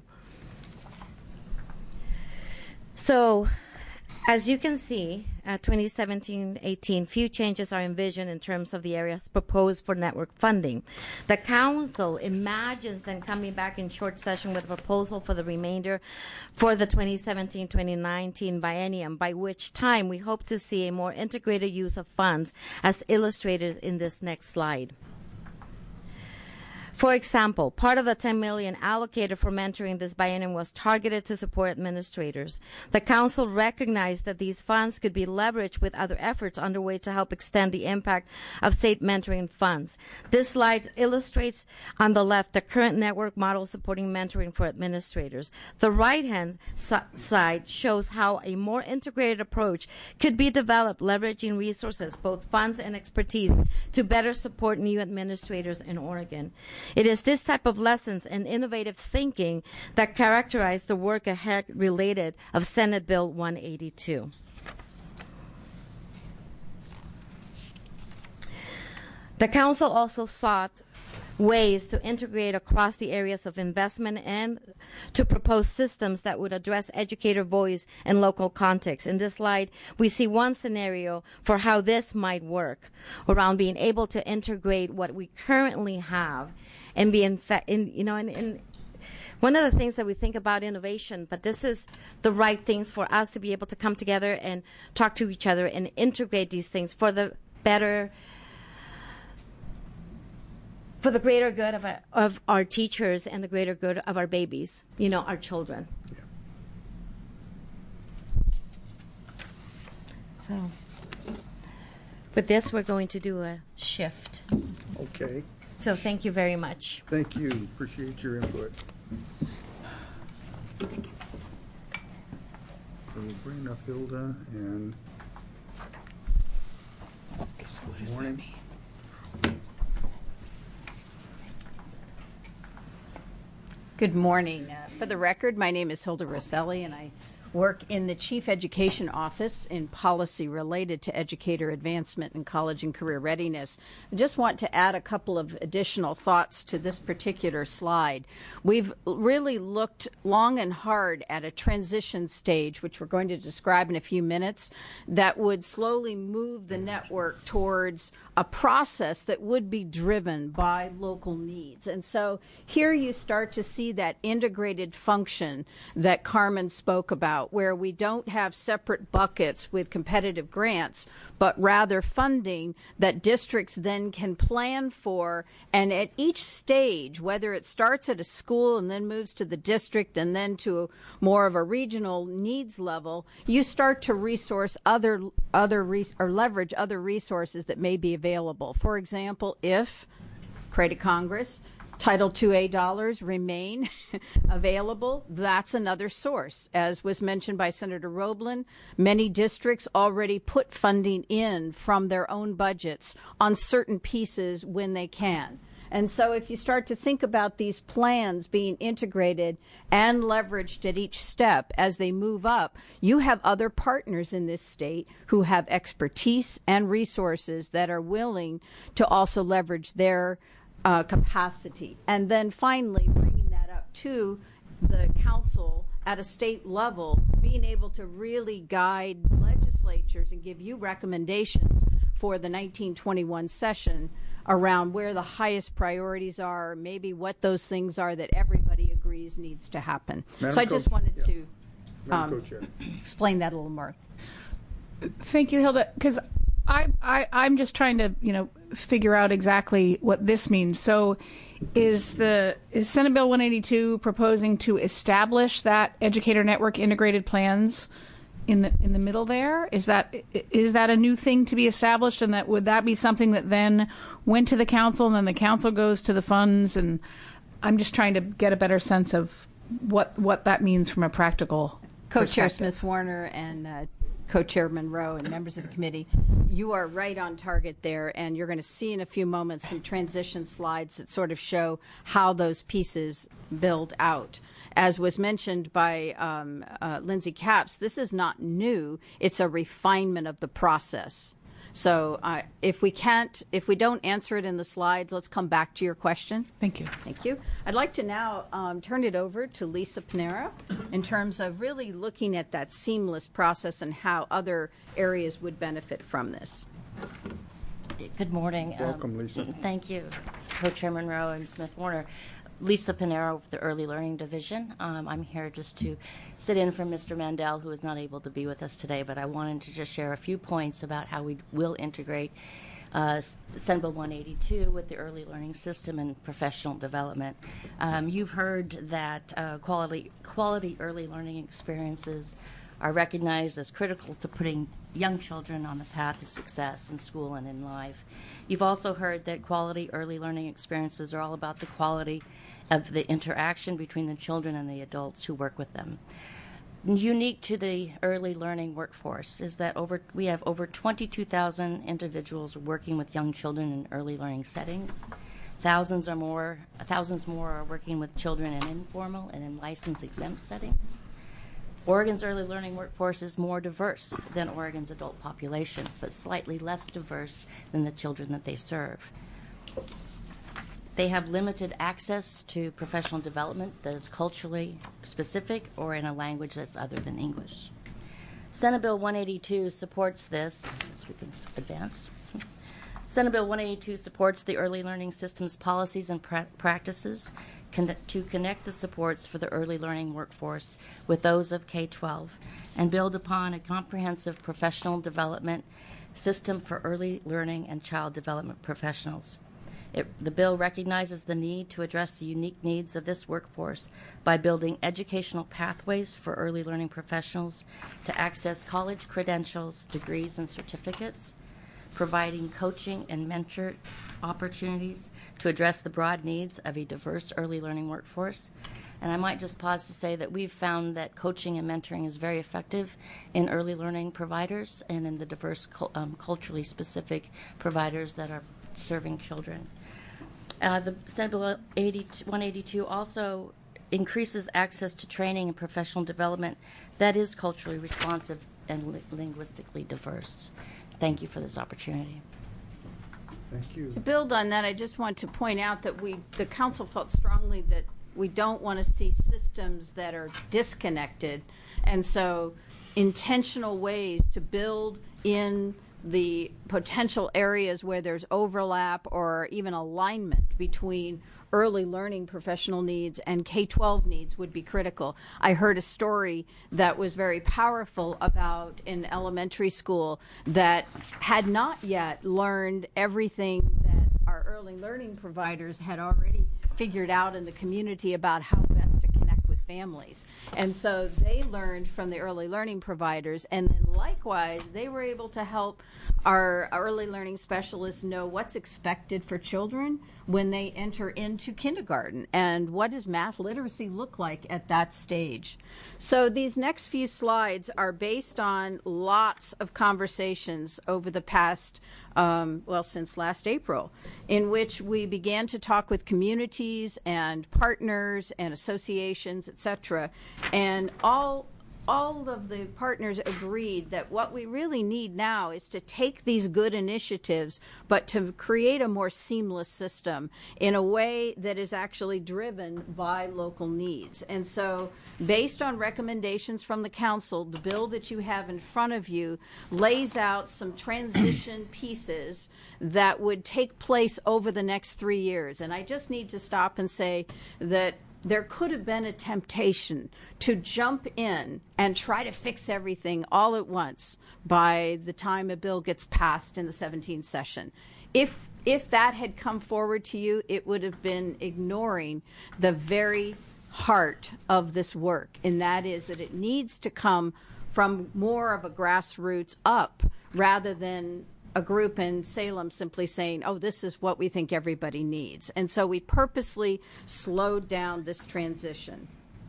So, as you can see, 2017-18, few changes are envisioned in terms of the areas proposed for network funding. The council imagines then coming back in short session with a proposal for the remainder for the 2017-2019 biennium, by which time we hope to see a more integrated use of funds as illustrated in this next slide. For example, part of the $10 million allocated for mentoring this biennium was targeted to support administrators. The council recognized that these funds could be leveraged with other efforts underway to help extend the impact of state mentoring funds. This slide illustrates on the left the current network model supporting mentoring for administrators. The right-hand side shows how a more integrated approach could be developed, leveraging resources, both funds and expertise, to better support new administrators in Oregon. It is this type of lessons and innovative thinking that characterize the work ahead related of Senate Bill 182. The council also sought ways to integrate across the areas of investment and to propose systems that would address educator voice and local context. In this slide, we see one scenario for how this might work around being able to integrate what we currently have and be in one of the things that we think about innovation, but this is the right things for us to be able to come together and talk to each other and integrate these things for the better, for the greater good of our teachers and the greater good of our babies, our children. Yeah. So, with this, we're going to do a shift. Okay. So thank you very much. Thank you. Appreciate your input. So we'll bring up Hilda and good morning. Good morning. For the record, my name is Hilda Rosselli, and I work in the Chief Education Office in policy related to educator advancement and college and career readiness. I just want to add a couple of additional thoughts to this particular slide. We've really looked long and hard at a transition stage, which we're going to describe in a few minutes, that would slowly move the network towards a process that would be driven by local needs. And so here you start to see that integrated function that Carmen spoke about, where we don't have separate buckets with competitive grants, but rather funding that districts then can plan for. And at each stage, whether it starts at a school and then moves to the district and then to more of a regional needs level, you start to resource leverage other resources that may be available. For example, if, pray to Congress, Title IIA dollars remain available, that's another source. As was mentioned by Senator Roblin, many districts already put funding in from their own budgets on certain pieces when they can. And so if you start to think about these plans being integrated and leveraged at each step as they move up, you have other partners in this state who have expertise and resources that are willing to also leverage their capacity. And then finally, bringing that up to the council at a state level, being able to really guide legislatures and give you recommendations for the 1921 session around where the highest priorities are, maybe what those things are that everybody agrees needs to happen. So I just wanted to explain that a little more. Thank you, Hilda, because I'm just trying to, figure out exactly what this means. So is Senate Bill 182 proposing to establish that educator network integrated plans in the middle there? Is that a new thing to be established, and would that be something that then went to the council and then the council goes to the funds? And I'm just trying to get a better sense of what that means from a practical Co-Chair perspective. Smith Warner and Co-Chair Monroe and members of the committee. You are right on target there, and you're going to see in a few moments some transition slides that sort of show how those pieces build out. As was mentioned by Lindsay Capps, this is not new. It's a refinement of the process. So if we don't answer it in the slides, let's come back to your question. Thank you. Thank you. I'd like to now turn it over to Lisa Panera in terms of really looking at that seamless process and how other areas would benefit from this. Good morning. Welcome, Lisa. Thank you, Co-Chair Monroe and Smith-Warner. Lisa Panera with the Early Learning Division. I'm here just to sit in for Mr. Mandel, who is not able to be with us today, but I wanted to just share a few points about how we will integrate Senate Bill 182 with the early learning system and professional development. You've heard that quality early learning experiences are recognized as critical to putting young children on the path to success in school and in life. You've also heard that quality early learning experiences are all about the quality of the interaction between the children and the adults who work with them. Unique to the early learning workforce is that we have over 22,000 individuals working with young children in early learning settings. Thousands more are working with children in informal and in license-exempt settings. Oregon's early learning workforce is more diverse than Oregon's adult population, but slightly less diverse than the children that they serve. They have limited access to professional development that is culturally specific or in a language that's other than English. Senate Bill 182 supports this, as we can advance. Senate Bill 182 supports the early learning system's policies and practices to connect the supports for the early learning workforce with those of K-12 and build upon a comprehensive professional development system for early learning and child development professionals. The bill recognizes the need to address the unique needs of this workforce by building educational pathways for early learning professionals to access college credentials, degrees, and certificates, providing coaching and mentor opportunities to address the broad needs of a diverse early learning workforce. And I might just pause to say that we've found that coaching and mentoring is very effective in early learning providers and in the diverse culturally specific providers that are serving children. The Senate Bill 182 also increases access to training and professional development that is culturally responsive and linguistically diverse. Thank you for this opportunity. Thank you. To build on that, I just want to point out that the council felt strongly that we don't want to see systems that are disconnected, and so intentional ways to build in the potential areas where there's overlap or even alignment between early learning professional needs and K-12 needs would be critical. I heard a story that was very powerful about an elementary school that had not yet learned everything that our early learning providers had already figured out in the community about how best to connect with families. And so they learned from the early learning providers, and then likewise they were able to help our early learning specialists know what's expected for children when they enter into kindergarten and what does math literacy look like at that stage. So these next few slides are based on lots of conversations over the past since last April, in which we began to talk with communities and partners and associations, etc. And all of the partners agreed that what we really need now is to take these good initiatives, but to create a more seamless system in a way that is actually driven by local needs. And so, based on recommendations from the council, the bill that you have in front of you lays out some transition pieces that would take place over the next 3 years. And I just need to stop and say that there could have been a temptation to jump in and try to fix everything all at once by the time a bill gets passed in the 17th session. If that had come forward to you, it would have been ignoring the very heart of this work, and that is that it needs to come from more of a grassroots up rather than a group in Salem simply saying, oh, this is what we think everybody needs. And so we purposely slowed down this transition.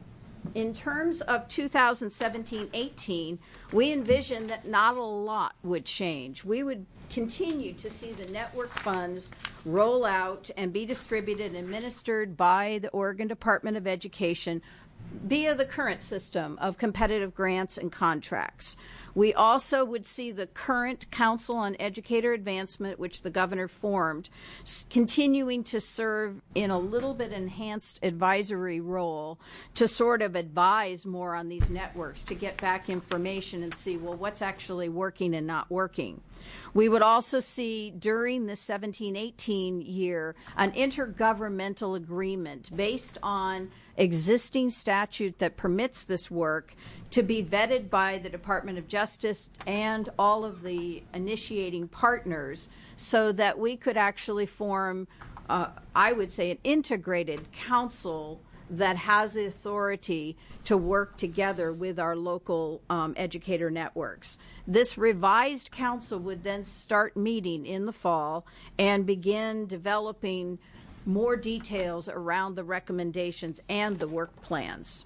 In terms of 2017-18, we envisioned that not a lot would change. We would continue to see the network funds roll out and be distributed and administered by the Oregon Department of Education via the current system of competitive grants and contracts. We also would see the current Council on Educator Advancement, which the governor formed, continuing to serve in a little bit enhanced advisory role to sort of advise more on these networks, to get back information and see, well, what's actually working and not working. We would also see during the 17-18 year an intergovernmental agreement based on existing statute that permits this work to be vetted by the Department of Justice and all of the initiating partners so that we could actually form, I would say, an integrated council that has the authority to work together with our local educator networks. This revised council would then start meeting in the fall and begin developing more details around the recommendations and the work plans.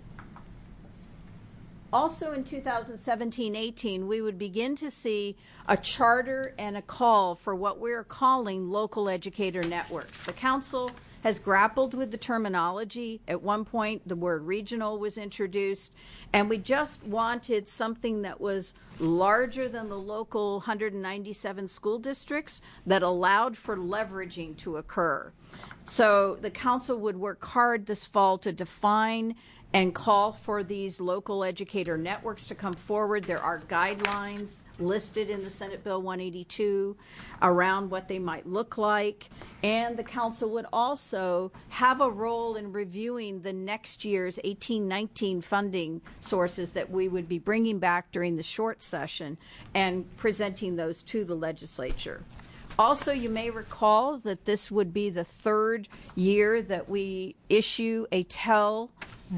Also in 2017-18, we would begin to see a charter and a call for what we're calling local educator networks. The council has grappled with the terminology. At one point, the word regional was introduced, and we just wanted something that was larger than the local 197 school districts that allowed for leveraging to occur. So the council would work hard this fall to define and call for these local educator networks to come forward. There are guidelines listed in the Senate Bill 182 around what they might look like. And the council would also have a role in reviewing the next year's 18-19 funding sources that we would be bringing back during the short session and presenting those to the legislature. Also, you may recall that this would be the third year that we issue a TEL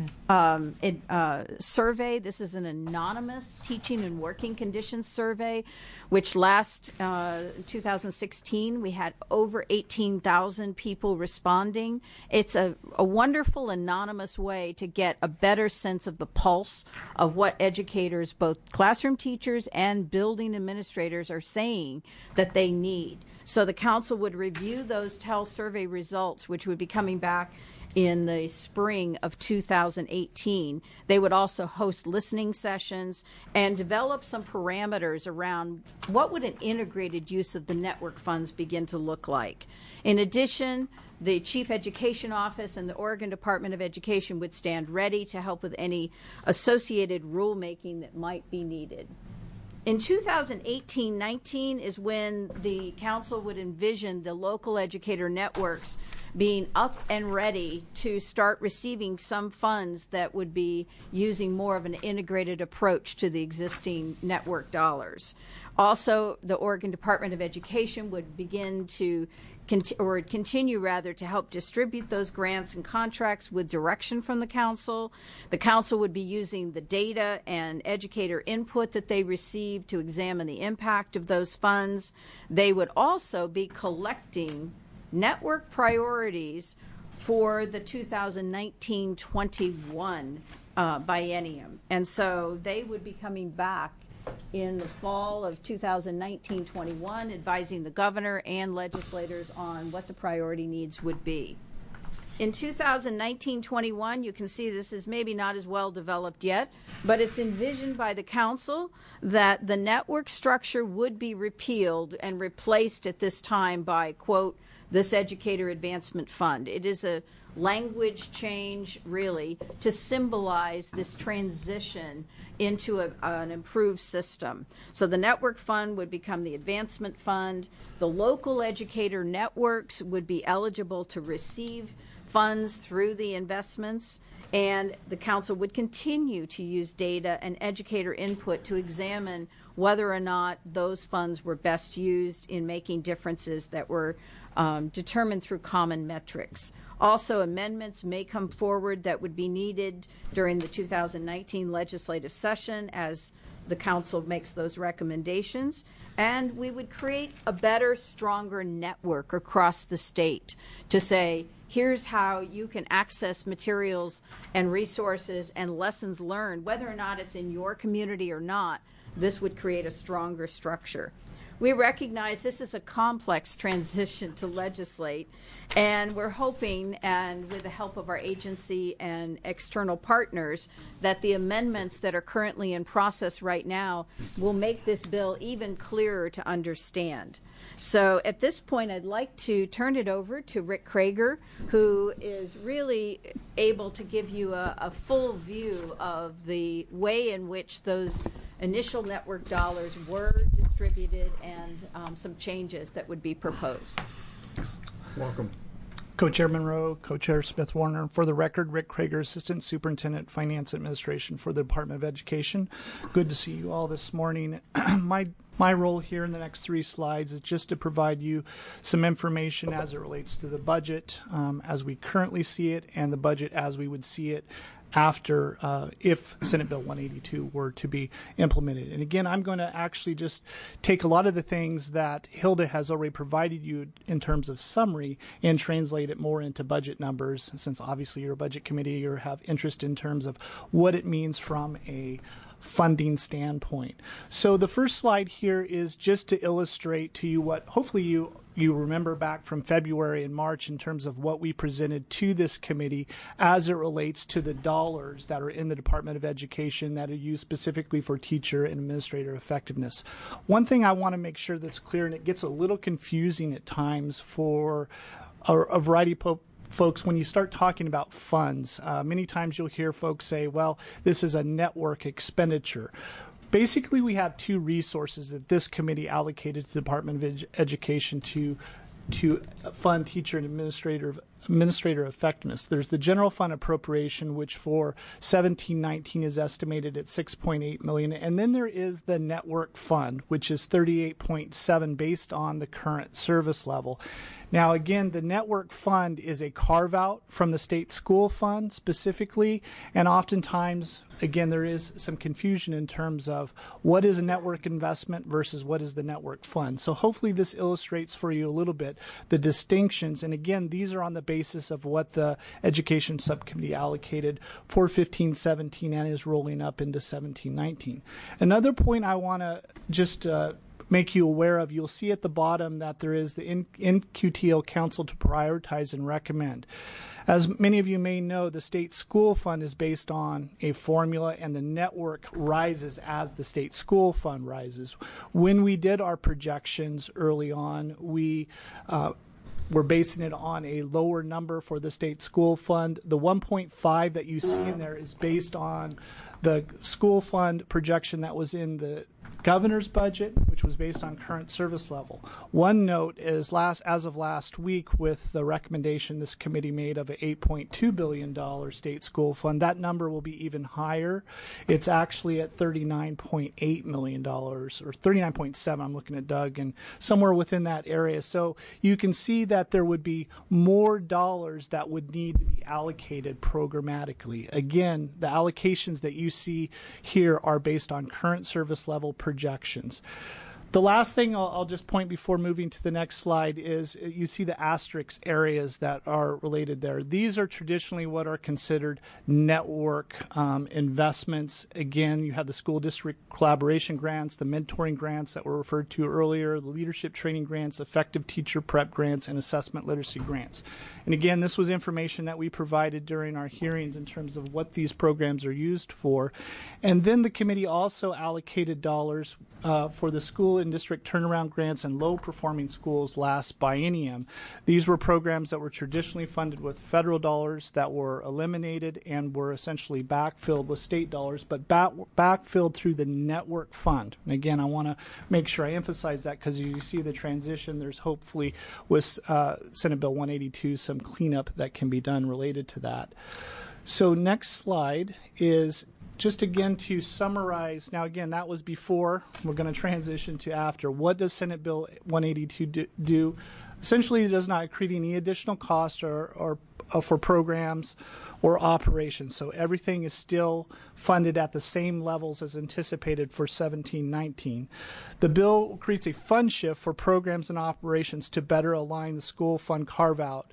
survey. This is an anonymous teaching and working conditions survey, which last 2016 we had over 18,000 people responding. It's a wonderful anonymous way to get a better sense of the pulse of what educators, both classroom teachers and building administrators, are saying that they need. So the council would review those TEL survey results, which would be coming back in the spring of 2018. They would also host listening sessions and develop some parameters around what would an integrated use of the network funds begin to look like. In addition, the Chief Education Office and the Oregon Department of Education would stand ready to help with any associated rulemaking that might be needed. In 2018-19 is when the council would envision the local educator networks being up and ready to start receiving some funds that would be using more of an integrated approach to the existing network dollars. Also, the Oregon Department of Education would begin to continue to help distribute those grants and contracts with direction from the council. The council would be using the data and educator input that they receive to examine the impact of those funds. They would also be collecting network priorities for the 2019-21 biennium. And so they would be coming back in the fall of 2019-21, advising the governor and legislators on what the priority needs would be. In 2019-21, you can see this is maybe not as well developed yet, but it's envisioned by the council that the network structure would be repealed and replaced at this time by, quote, this Educator Advancement Fund. It is a language change, really, to symbolize this transition into an improved system. So the network fund would become the advancement fund. The local educator networks would be eligible to receive funds through the investments, and the council would continue to use data and educator input to examine whether or not those funds were best used in making differences that were determined through common metrics. Also, amendments may come forward that would be needed during the 2019 legislative session as the council makes those recommendations, and we would create a better, stronger network across the state to say, here's how you can access materials and resources and lessons learned, whether or not it's in your community or not. This would create a stronger structure. We recognize this is a complex transition to legislate, and we're hoping, and with the help of our agency and external partners, that the amendments that are currently in process right now will make this bill even clearer to understand. So at this point, I'd like to turn it over to Rick Krager, who is really able to give you a full view of the way in which those initial network dollars were distributed and some changes that would be proposed. Welcome. Co-Chair Monroe, Co-Chair Smith Warner. For the record, Rick Krager, Assistant Superintendent, Finance Administration for the Department of Education. Good to see you all this morning. My role here in the next 3 slides is just to provide you some information as it relates to the budget as we currently see it and the budget as we would see it after if Senate Bill 182 were to be implemented. And again, I'm going to actually just take a lot of the things that Hilda has already provided you in terms of summary and translate it more into budget numbers, since obviously you're a budget committee or have interest in terms of what it means from a funding standpoint. So the first slide here is just to illustrate to you what hopefully you remember back from February and March in terms of what we presented to this committee as it relates to the dollars that are in the Department of Education that are used specifically for teacher and administrator effectiveness. One thing I want to make sure that's clear, and it gets a little confusing at times for a variety of folks, when you start talking about funds, many times you'll hear folks say, well, this is a network expenditure. Basically, we have 2 resources that this committee allocated to the Department of Education to fund teacher and administrator effectiveness. There's the general fund appropriation, which for 17-19 is estimated at $6.8 million, and then there is the network fund, which is $38.7 based on the current service level. Now, again, the network fund is a carve-out from the state school fund specifically, and oftentimes, again, there is some confusion in terms of what is a network investment versus what is the network fund. So hopefully this illustrates for you a little bit the distinctions, and again, these are on the basis of what the Education Subcommittee allocated for 15-17 and is rolling up into 17-19. Another point I want to just make you aware of, you'll see at the bottom that there is the NQTL Council to prioritize and recommend. As many of you may know, the state school fund is based on a formula, and the network rises as the state school fund rises. When we did our projections early on, we we're basing it on a lower number for the state school fund. The 1.5 that you see in there is based on the school fund projection that was in the governor's budget, which was based on current service level. One note is as of last week, with the recommendation this committee made of an $8.2 billion state school fund, that number will be even higher. It's actually at $39.8 million, or 39.7, I'm looking at Doug, and somewhere within that area. So you can see that there would be more dollars that would need to be allocated programmatically. Again, the allocations that you see here are based on current service level projections. The last thing I'll just point before moving to the next slide is you see the asterisk areas that are related there. These are traditionally what are considered network investments. Again, you have the school district collaboration grants, the mentoring grants that were referred to earlier, the leadership training grants, effective teacher prep grants, and assessment literacy grants. And again, this was information that we provided during our hearings in terms of what these programs are used for. And then the committee also allocated dollars for the school and district turnaround grants and low-performing schools last biennium. These were programs that were traditionally funded with federal dollars that were eliminated and were essentially backfilled with state dollars, but backfilled through the network fund. And again, I want to make sure I emphasize that, because you see the transition. There's hopefully with Senate Bill 182 some cleanup that can be done related to that. So next slide is just again to summarize. Now again, that was before. We're going to transition to after. What does Senate Bill 182 do? Essentially, it does not create any additional cost or for programs or operations. So everything is still funded at the same levels as anticipated for 17-19. The bill creates a fund shift for programs and operations to better align the school fund carve-out,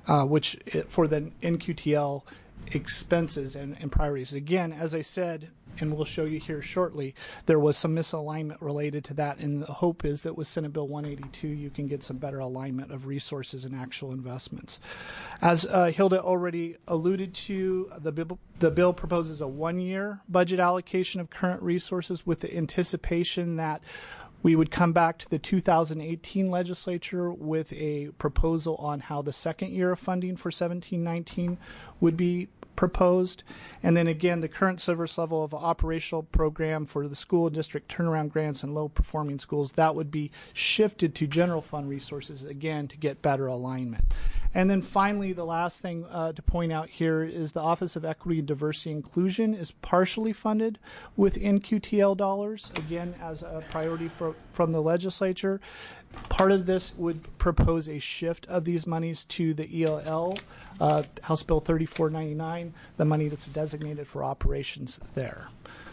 for the NQTL expenses and priorities. Again, as I said, and we'll show you here shortly, there was some misalignment related to that, and the hope is that with Senate Bill 182 you can get some better alignment of resources and actual investments. As Hilda already alluded to, the bill proposes a one-year budget allocation of current resources with the anticipation that we would come back to the 2018 legislature with a proposal on how the second year of funding for 17-19 would be proposed. And then again, the current service level of operational program for the school and district turnaround grants and low performing schools, that would be shifted to general fund resources again to get better alignment. And then finally, the last thing to point out here is the Office of Equity, Diversity, and Inclusion is partially funded with NQTL dollars, again, as a priority from the legislature. Part of this would propose a shift of these monies to the ELL, House Bill 3499, the money that's designated for operations there.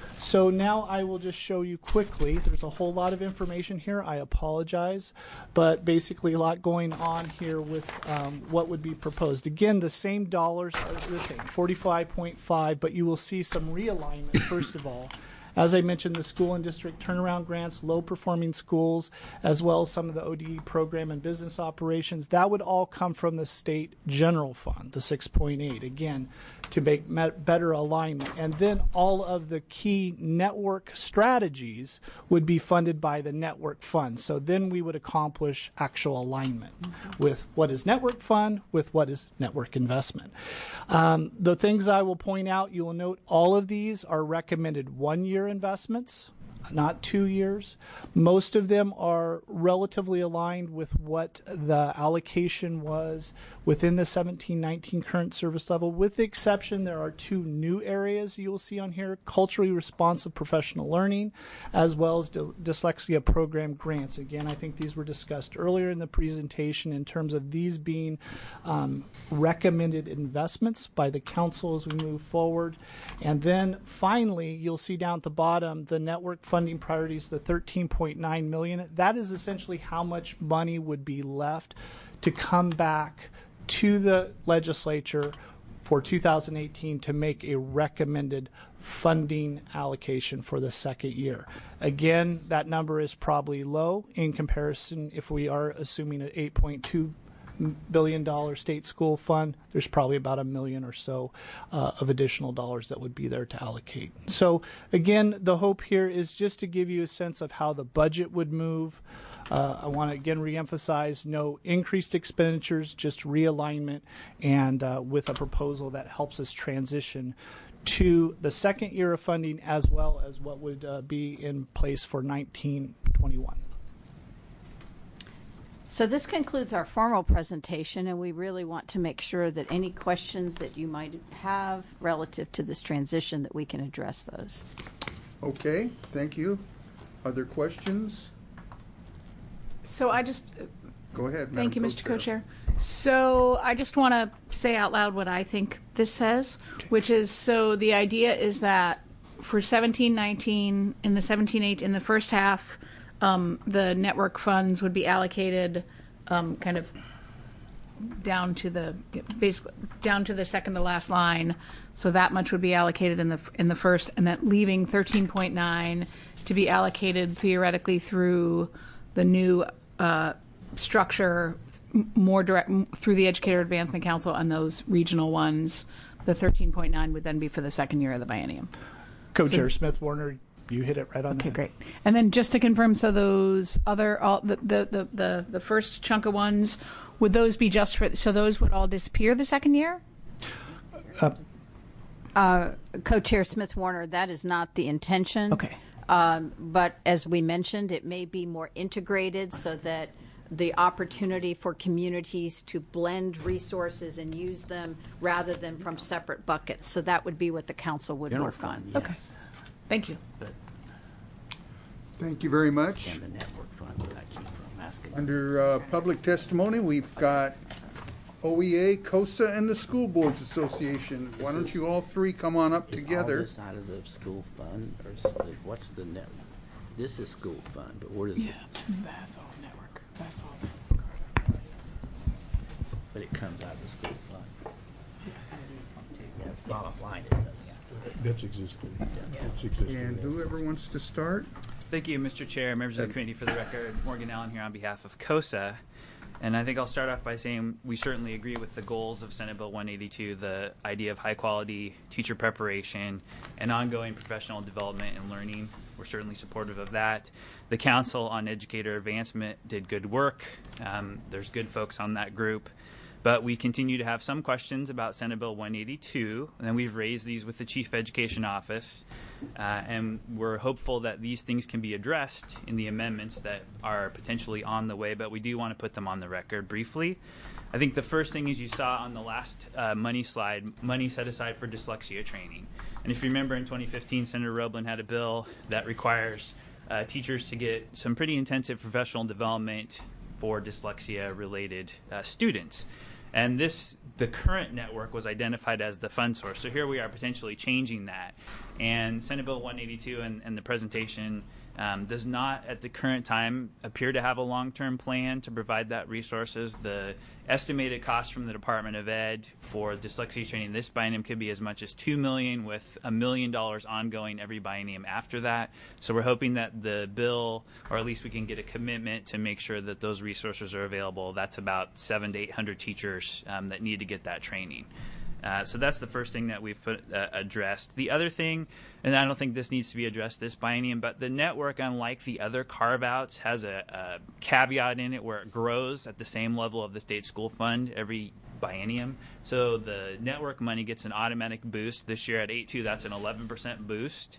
So now I will just show you quickly. There's a whole lot of information here. I apologize, but basically a lot going on here with what would be proposed. Again, the same dollars are the same, 45.5, but you will see some realignment, first of all. As I mentioned, the school and district turnaround grants, low-performing schools, as well as some of the ODE program and business operations, that would all come from the state general fund, the 6.8, again, to make better alignment. And then all of the key network strategies would be funded by the network fund. So then we would accomplish actual alignment with what is network fund, with what is network investment. The things I will point out, you will note all of these are recommended one-year investments, not 2 years. Most of them are relatively aligned with what the allocation was within the 17-19 current service level, with the exception there are two new areas you will see on here: culturally responsive professional learning, as well as dyslexia program grants. Again, I think these were discussed earlier in the presentation in terms of these being recommended investments by the council as we move forward. And then finally, you'll see down at the bottom the network funding priorities, the $13.9 million. That is essentially how much money would be left to come back to the legislature for 2018 to make a recommended funding allocation for the second year. Again, that number is probably low in comparison. If we are assuming an $8.2 billion state school fund, there's probably about $1 million or so of additional dollars that would be there to allocate. So again, the hope here is just to give you a sense of how the budget would move. I want to again reemphasize no increased expenditures, just realignment, and with a proposal that helps us transition to the second year of funding, as well as what would be in place for 1921. So this concludes our formal presentation, and we really want to make sure that any questions that you might have relative to this transition, that we can address those. Okay, thank you. Are there questions? So I just go ahead. Thank you, Mr. Co-Chair. So I just want to say out loud what I think this says, which is, so the idea is that for 17-19 in the 17-8 in the first half, the network funds would be allocated kind of down to the basically down to the second to last line. So that much would be allocated in the first, and then leaving 13.9 to be allocated theoretically through the new structure, more direct through the Educator Advancement Council and those regional ones. The 13.9 would then be for the second year of the biennium. Co-Chair Smith Warner, you hit it right on the head. Great. And then just to confirm, so those other the first chunk of ones, would those be just for, so those would all disappear the second year? Co-Chair Smith Warner, that is not the intention. Okay. But as we mentioned, it may be more integrated so that the opportunity for communities to blend resources and use them rather than from separate buckets. So that would be what the council would work on. Yes. Okay. Thank you. Thank you very much. And the network fund that I keep from asking. Under public testimony, we've got OEA, COSA, and the School Boards Association. Why don't you all three come on up together? Is all this out of the school fund, or what's the net? This is school fund, but where does it? That's all network. That's all. But it comes out of the school fund. Yeah, bottom line, it does. That's existing. That's existing. And whoever wants to start? Thank you, Mr. Chair, members of the committee. For the record, Morgan Allen here on behalf of COSA. And I think I'll start off by saying we certainly agree with the goals of Senate Bill 182, the idea of high-quality teacher preparation and ongoing professional development and learning. We're certainly supportive of that. The Council on Educator Advancement did good work. There's good folks on that group. But we continue to have some questions about Senate Bill 182, and we've raised these with the Chief Education Office, and we're hopeful that these things can be addressed in the amendments that are potentially on the way, but we do want to put them on the record briefly. I think the first thing is you saw on the last money slide, money set aside for dyslexia training. And if you remember in 2015, Senator Roblin had a bill that requires teachers to get some pretty intensive professional development for dyslexia-related students. And the current network was identified as the fund source. So here we are potentially changing that. And Senate Bill 182 and the presentation does not, at the current time, appear to have a long-term plan to provide that resources. The estimated cost from the Department of Ed for dyslexia training this biennium could be as much as $2 million, with $1 million ongoing every biennium after that. So we're hoping that the bill, or at least we can get a commitment to make sure that those resources are available. That's about 700 to 800 teachers that need to get that training. So that's the first thing that we've addressed. The other thing, and I don't think this needs to be addressed this biennium, but the network, unlike the other carve-outs, has a caveat in it where it grows at the same level of the state school fund every biennium. So the network money gets an automatic boost. This year at 8.2, that's an 11% boost.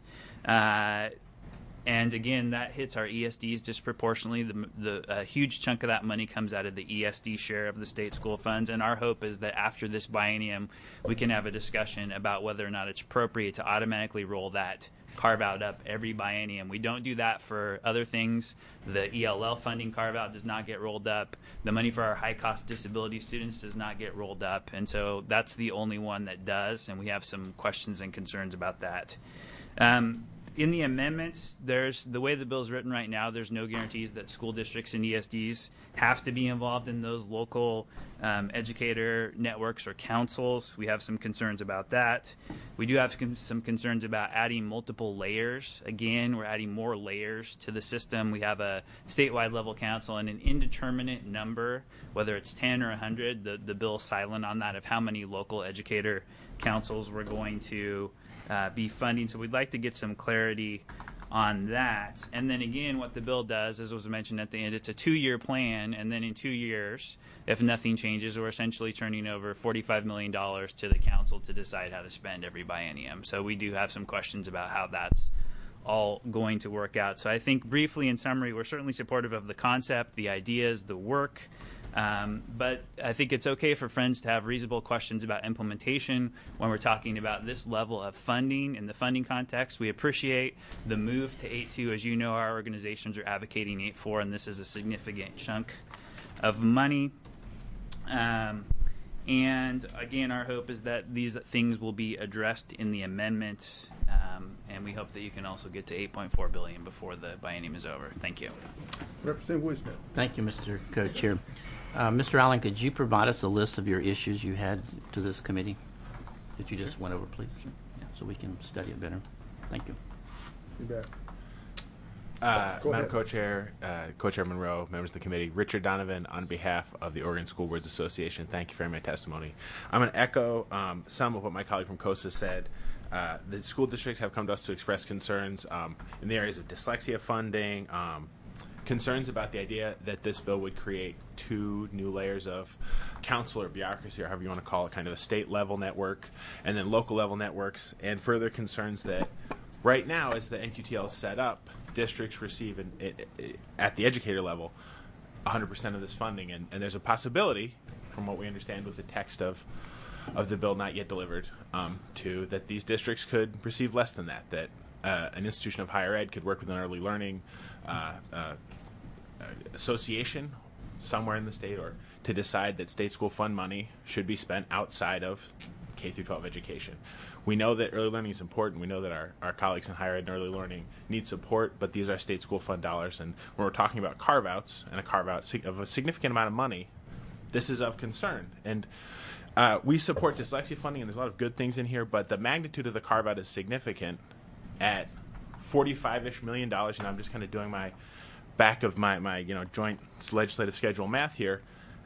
And again, that hits our ESDs disproportionately. A huge chunk of that money comes out of the ESD share of the state school funds. And our hope is that after this biennium, we can have a discussion about whether or not it's appropriate to automatically roll that carve-out up every biennium. We don't do that for other things. The ELL funding carve-out does not get rolled up. The money for our high-cost disability students does not get rolled up. And so that's the only one that does, and we have some questions and concerns about that. In the amendments, the way the bill is written right now, there's no guarantees that school districts and ESDs have to be involved in those local educator networks or councils. We have some concerns about that. We do have some concerns about adding multiple layers. Again, we're adding more layers to the system. We have a statewide level council and an indeterminate number, whether it's 10 or 100. The bill is silent on that of how many local educator councils we're going to be funding. So we'd like to get some clarity on that. And then again, what the bill does, as was mentioned at the end, it's a 2-year plan, and then in 2 years, if nothing changes, we're essentially turning over $45 million to the council to decide how to spend every biennium. So we do have some questions about how that's all going to work out. So I think briefly in summary, we're certainly supportive of the concept, the ideas, the work. But I think it's okay for friends to have reasonable questions about implementation when we're talking about this level of funding in the funding context. We appreciate the move to 8.2. As you know, our organizations are advocating 8.4, and this is a significant chunk of money. And again, our hope is that these things will be addressed in the amendments, and we hope that you can also get to $8.4 billion before the biennium is over. Thank you. Representative Wisner. Thank you, Mr. Co-Chair. Mr. Allen, could you provide us a list of your issues you had to this committee that you just went over, please, so we can study it better? Thank you. You bet. Madam Co-Chair, Co-Chair Monroe, members of the committee, Richard Donovan on behalf of the Oregon School Boards Association. Thank you for hearing my testimony. I'm going to echo some of what my colleague from COSA said. The school districts have come to us to express concerns in the areas of dyslexia funding, concerns about the idea that this bill would create 2 new layers of council or bureaucracy, or however you want to call it, kind of a state-level network, and then local-level networks, and further concerns that right now, as the NQTL is set up, districts receive, at the educator level, 100% of this funding, and there's a possibility, from what we understand with the text of the bill not yet delivered, that these districts could receive less than that, that an institution of higher ed could work with an early learning association somewhere in the state, or to decide that state school fund money should be spent outside of K through 12 education. We know that early learning is important. We know that our colleagues in higher ed and early learning need support, but these are state school fund dollars. And when we're talking about carve-outs and a carve-out of a significant amount of money, this is of concern. And we support dyslexia funding, and there's a lot of good things in here, but the magnitude of the carve-out is significant at $45-ish million. And I'm just kind of doing my back of my joint legislative schedule math here.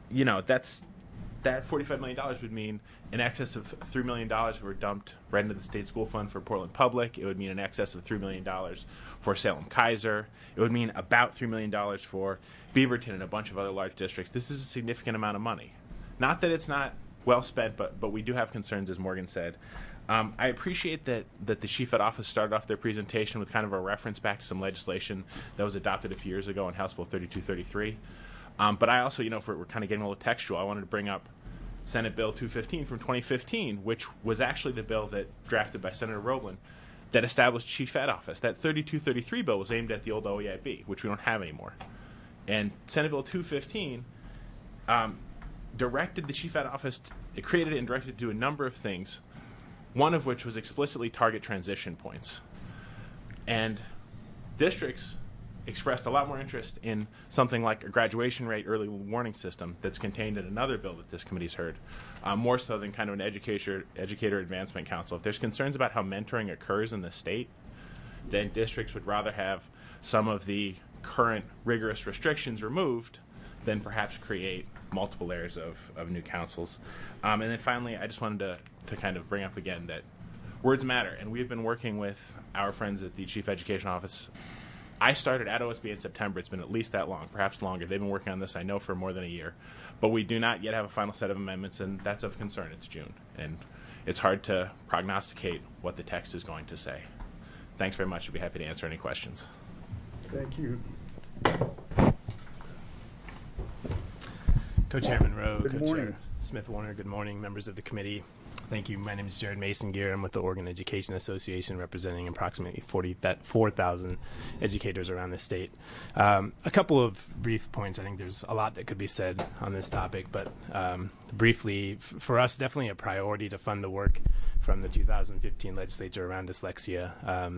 That $45 million would mean in excess of $3 million were dumped right into the state school fund for Portland Public. It would mean in excess of $3 million for Salem Kaiser. It would mean about $3 million for Beaverton and a bunch of other large districts. This is a significant amount of money. Not that it's not well spent, but we do have concerns, as Morgan said. I appreciate that the Chief Ed Office started off their presentation with kind of a reference back to some legislation that was adopted a few years ago in House Bill 3233. But I also, if we're kind of getting a little textual, I wanted to bring up Senate Bill 215 from 2015, which was actually the bill that drafted by Senator Roblin that established Chief Ed Office. That 3233 bill was aimed at the old OEIB, which we don't have anymore. And Senate Bill 215 directed the Chief Ed Office, it created and directed it to do a number of things, one of which was explicitly target transition points. And districts expressed a lot more interest in something like a graduation rate early warning system that's contained in another bill that this committee's heard, more so than kind of an educator advancement council. If there's concerns about how mentoring occurs in the state, then districts would rather have some of the current rigorous restrictions removed than perhaps create multiple layers of new councils. And then finally, I just wanted to kind of bring up again that words matter, and we've been working with our friends at the Chief Education Office. I started at OSB in September. It's been at least that long, perhaps longer. They've been working on this, I know, for more than a year. But we do not yet have a final set of amendments, and that's of concern. It's June, and it's hard to prognosticate what the text is going to say. Thanks very much. I'd be happy to answer any questions. Thank you. Co-Chair Monroe, Good morning. Smith Warner, good morning, members of the committee. Thank you. My name is Jared Mason Gear. I'm with the Oregon Education Association, representing approximately 4,000 educators around the state. A couple of brief points. I think there's a lot that could be said on this topic, but briefly, for us, definitely a priority to fund the work from the 2015 legislature around dyslexia.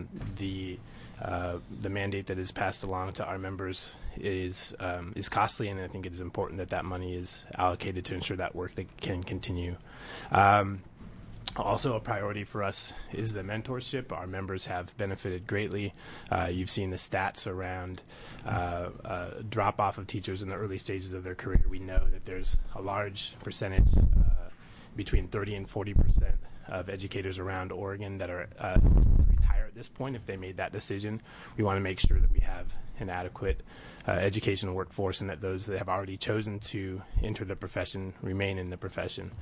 The mandate that is passed along to our members is costly, and I think it is important that money is allocated to ensure that work that can continue. Also, a priority for us is the mentorship. Our members have benefited greatly. You've seen the stats around drop-off of teachers in the early stages of their career. We know that there's a large percentage, between 30 and 40% of educators around Oregon that are retire at this point if they made that decision. We want to make sure that we have an adequate educational workforce and that those that have already chosen to enter the profession remain in the profession.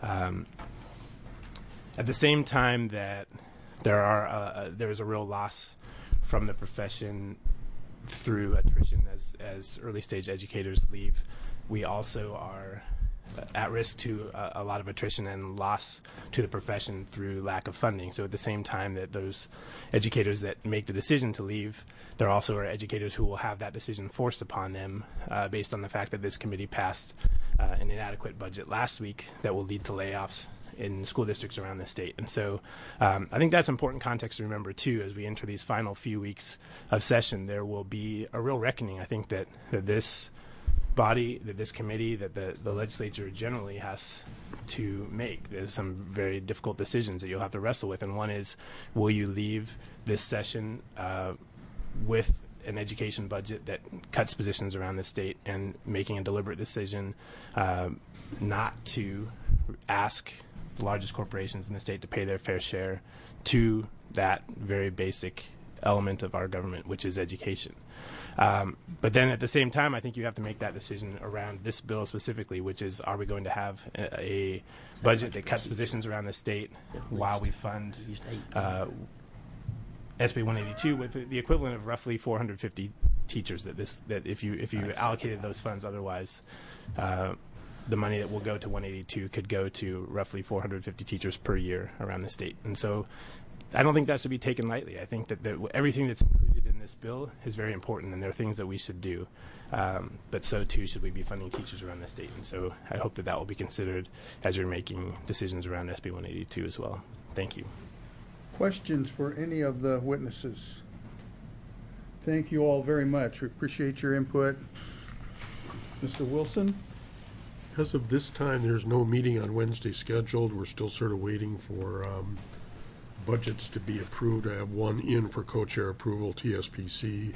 At the same time that there's a real loss from the profession through attrition as early stage educators leave, we also are at risk to a lot of attrition and loss to the profession through lack of funding. So at the same time that those educators that make the decision to leave, there also are educators who will have that decision forced upon them based on the fact that this committee passed an inadequate budget last week that will lead to layoffs in school districts around the state. And so I think that's important context to remember, too, as we enter these final few weeks of session. There will be a real reckoning, I think, that this body, that this committee, that the legislature generally has to make. There's some very difficult decisions that you'll have to wrestle with. And one is, will you leave this session with an education budget that cuts positions around the state and making a deliberate decision not to ask the largest corporations in the state to pay their fair share to that very basic element of our government, which is education. But then at the same time, I think you have to make that decision around this bill specifically, which is, are we going to have a budget that cuts positions around the state while we fund SB 182 with the equivalent of roughly 450 teachers that if you allocated those funds otherwise, the money that will go to 182 could go to roughly 450 teachers per year around the state. And so I don't think that should be taken lightly. I think that everything that's included in this bill is very important, and there are things that we should do. But so too should we be funding teachers around the state. And so I hope that will be considered as you're making decisions around SB 182 as well. Thank you. Questions for any of the witnesses? Thank you all very much. We appreciate your input. Mr. Wilson? As of this time, there's no meeting on Wednesday scheduled. We're still sort of waiting for budgets to be approved. I have one in for co-chair approval, TSPC.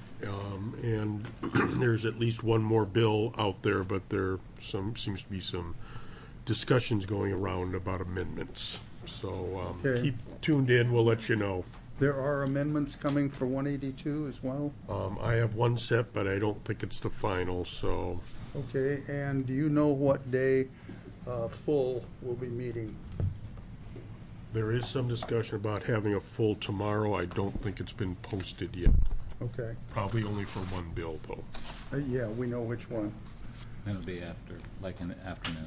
And there's at least one more bill out there, but there seems to be some discussions going around about amendments. So keep tuned in. We'll let you know. There are amendments coming for 182 as well? I have one set, but I don't think it's the final, so. Okay, and do you know what day full will be meeting? There is some discussion about having a full tomorrow. I don't think it's been posted yet. Okay. Probably only for one bill, though. Yeah, we know which one. It'll be after, like in the afternoon.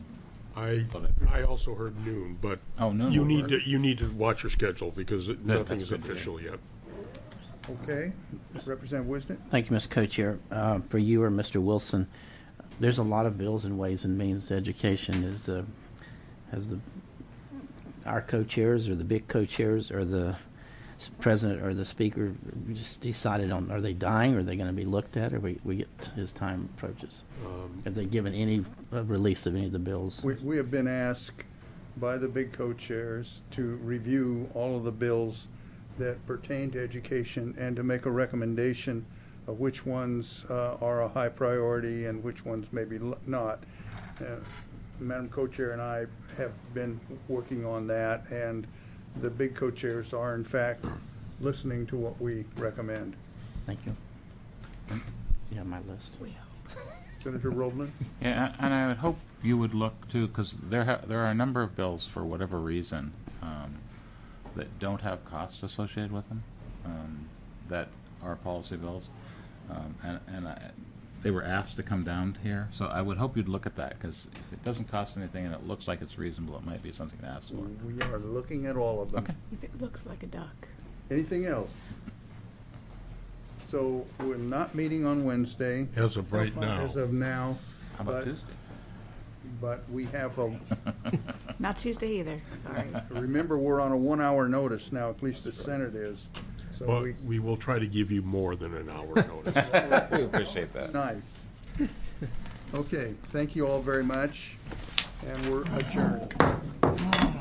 I also heard noon, but noon you need to watch your schedule because nothing is good to official yet. Okay, Representative Wisnet. Thank you, Mr. Co-Chair. For you or Mr. Wilson, there's a lot of bills in Ways and Means education. Has our co-chairs or the big co-chairs or the president or the speaker just decided on, are they dying, or are they going to be looked at, or we get as time approaches? Have they given any release of any of the bills? We have been asked by the big co-chairs to review all of the bills that pertain to education and to make a recommendation of which ones are a high priority and which ones maybe not. Madam Co-Chair and I have been working on that, and the big co-chairs are in fact listening to what we recommend. Thank you. You have my list. Senator Roeblen? Yeah, and I would hope you would look too, because there are a number of bills for whatever reason that don't have costs associated with them, that are policy bills, they were asked to come down here. So I would hope you'd look at that, because if it doesn't cost anything and it looks like it's reasonable, it might be something to ask for. We are looking at all of them. Okay. If it looks like a duck. Anything else? So we're not meeting on Wednesday. As of right now. As of now. How about Tuesday? But we have a... Not Tuesday either, sorry. Remember, we're on a 1 hour notice now, at least the Senate is. So But we will try to give you more than an hour notice. We appreciate that. Nice. Okay, thank you all very much, and we're adjourned.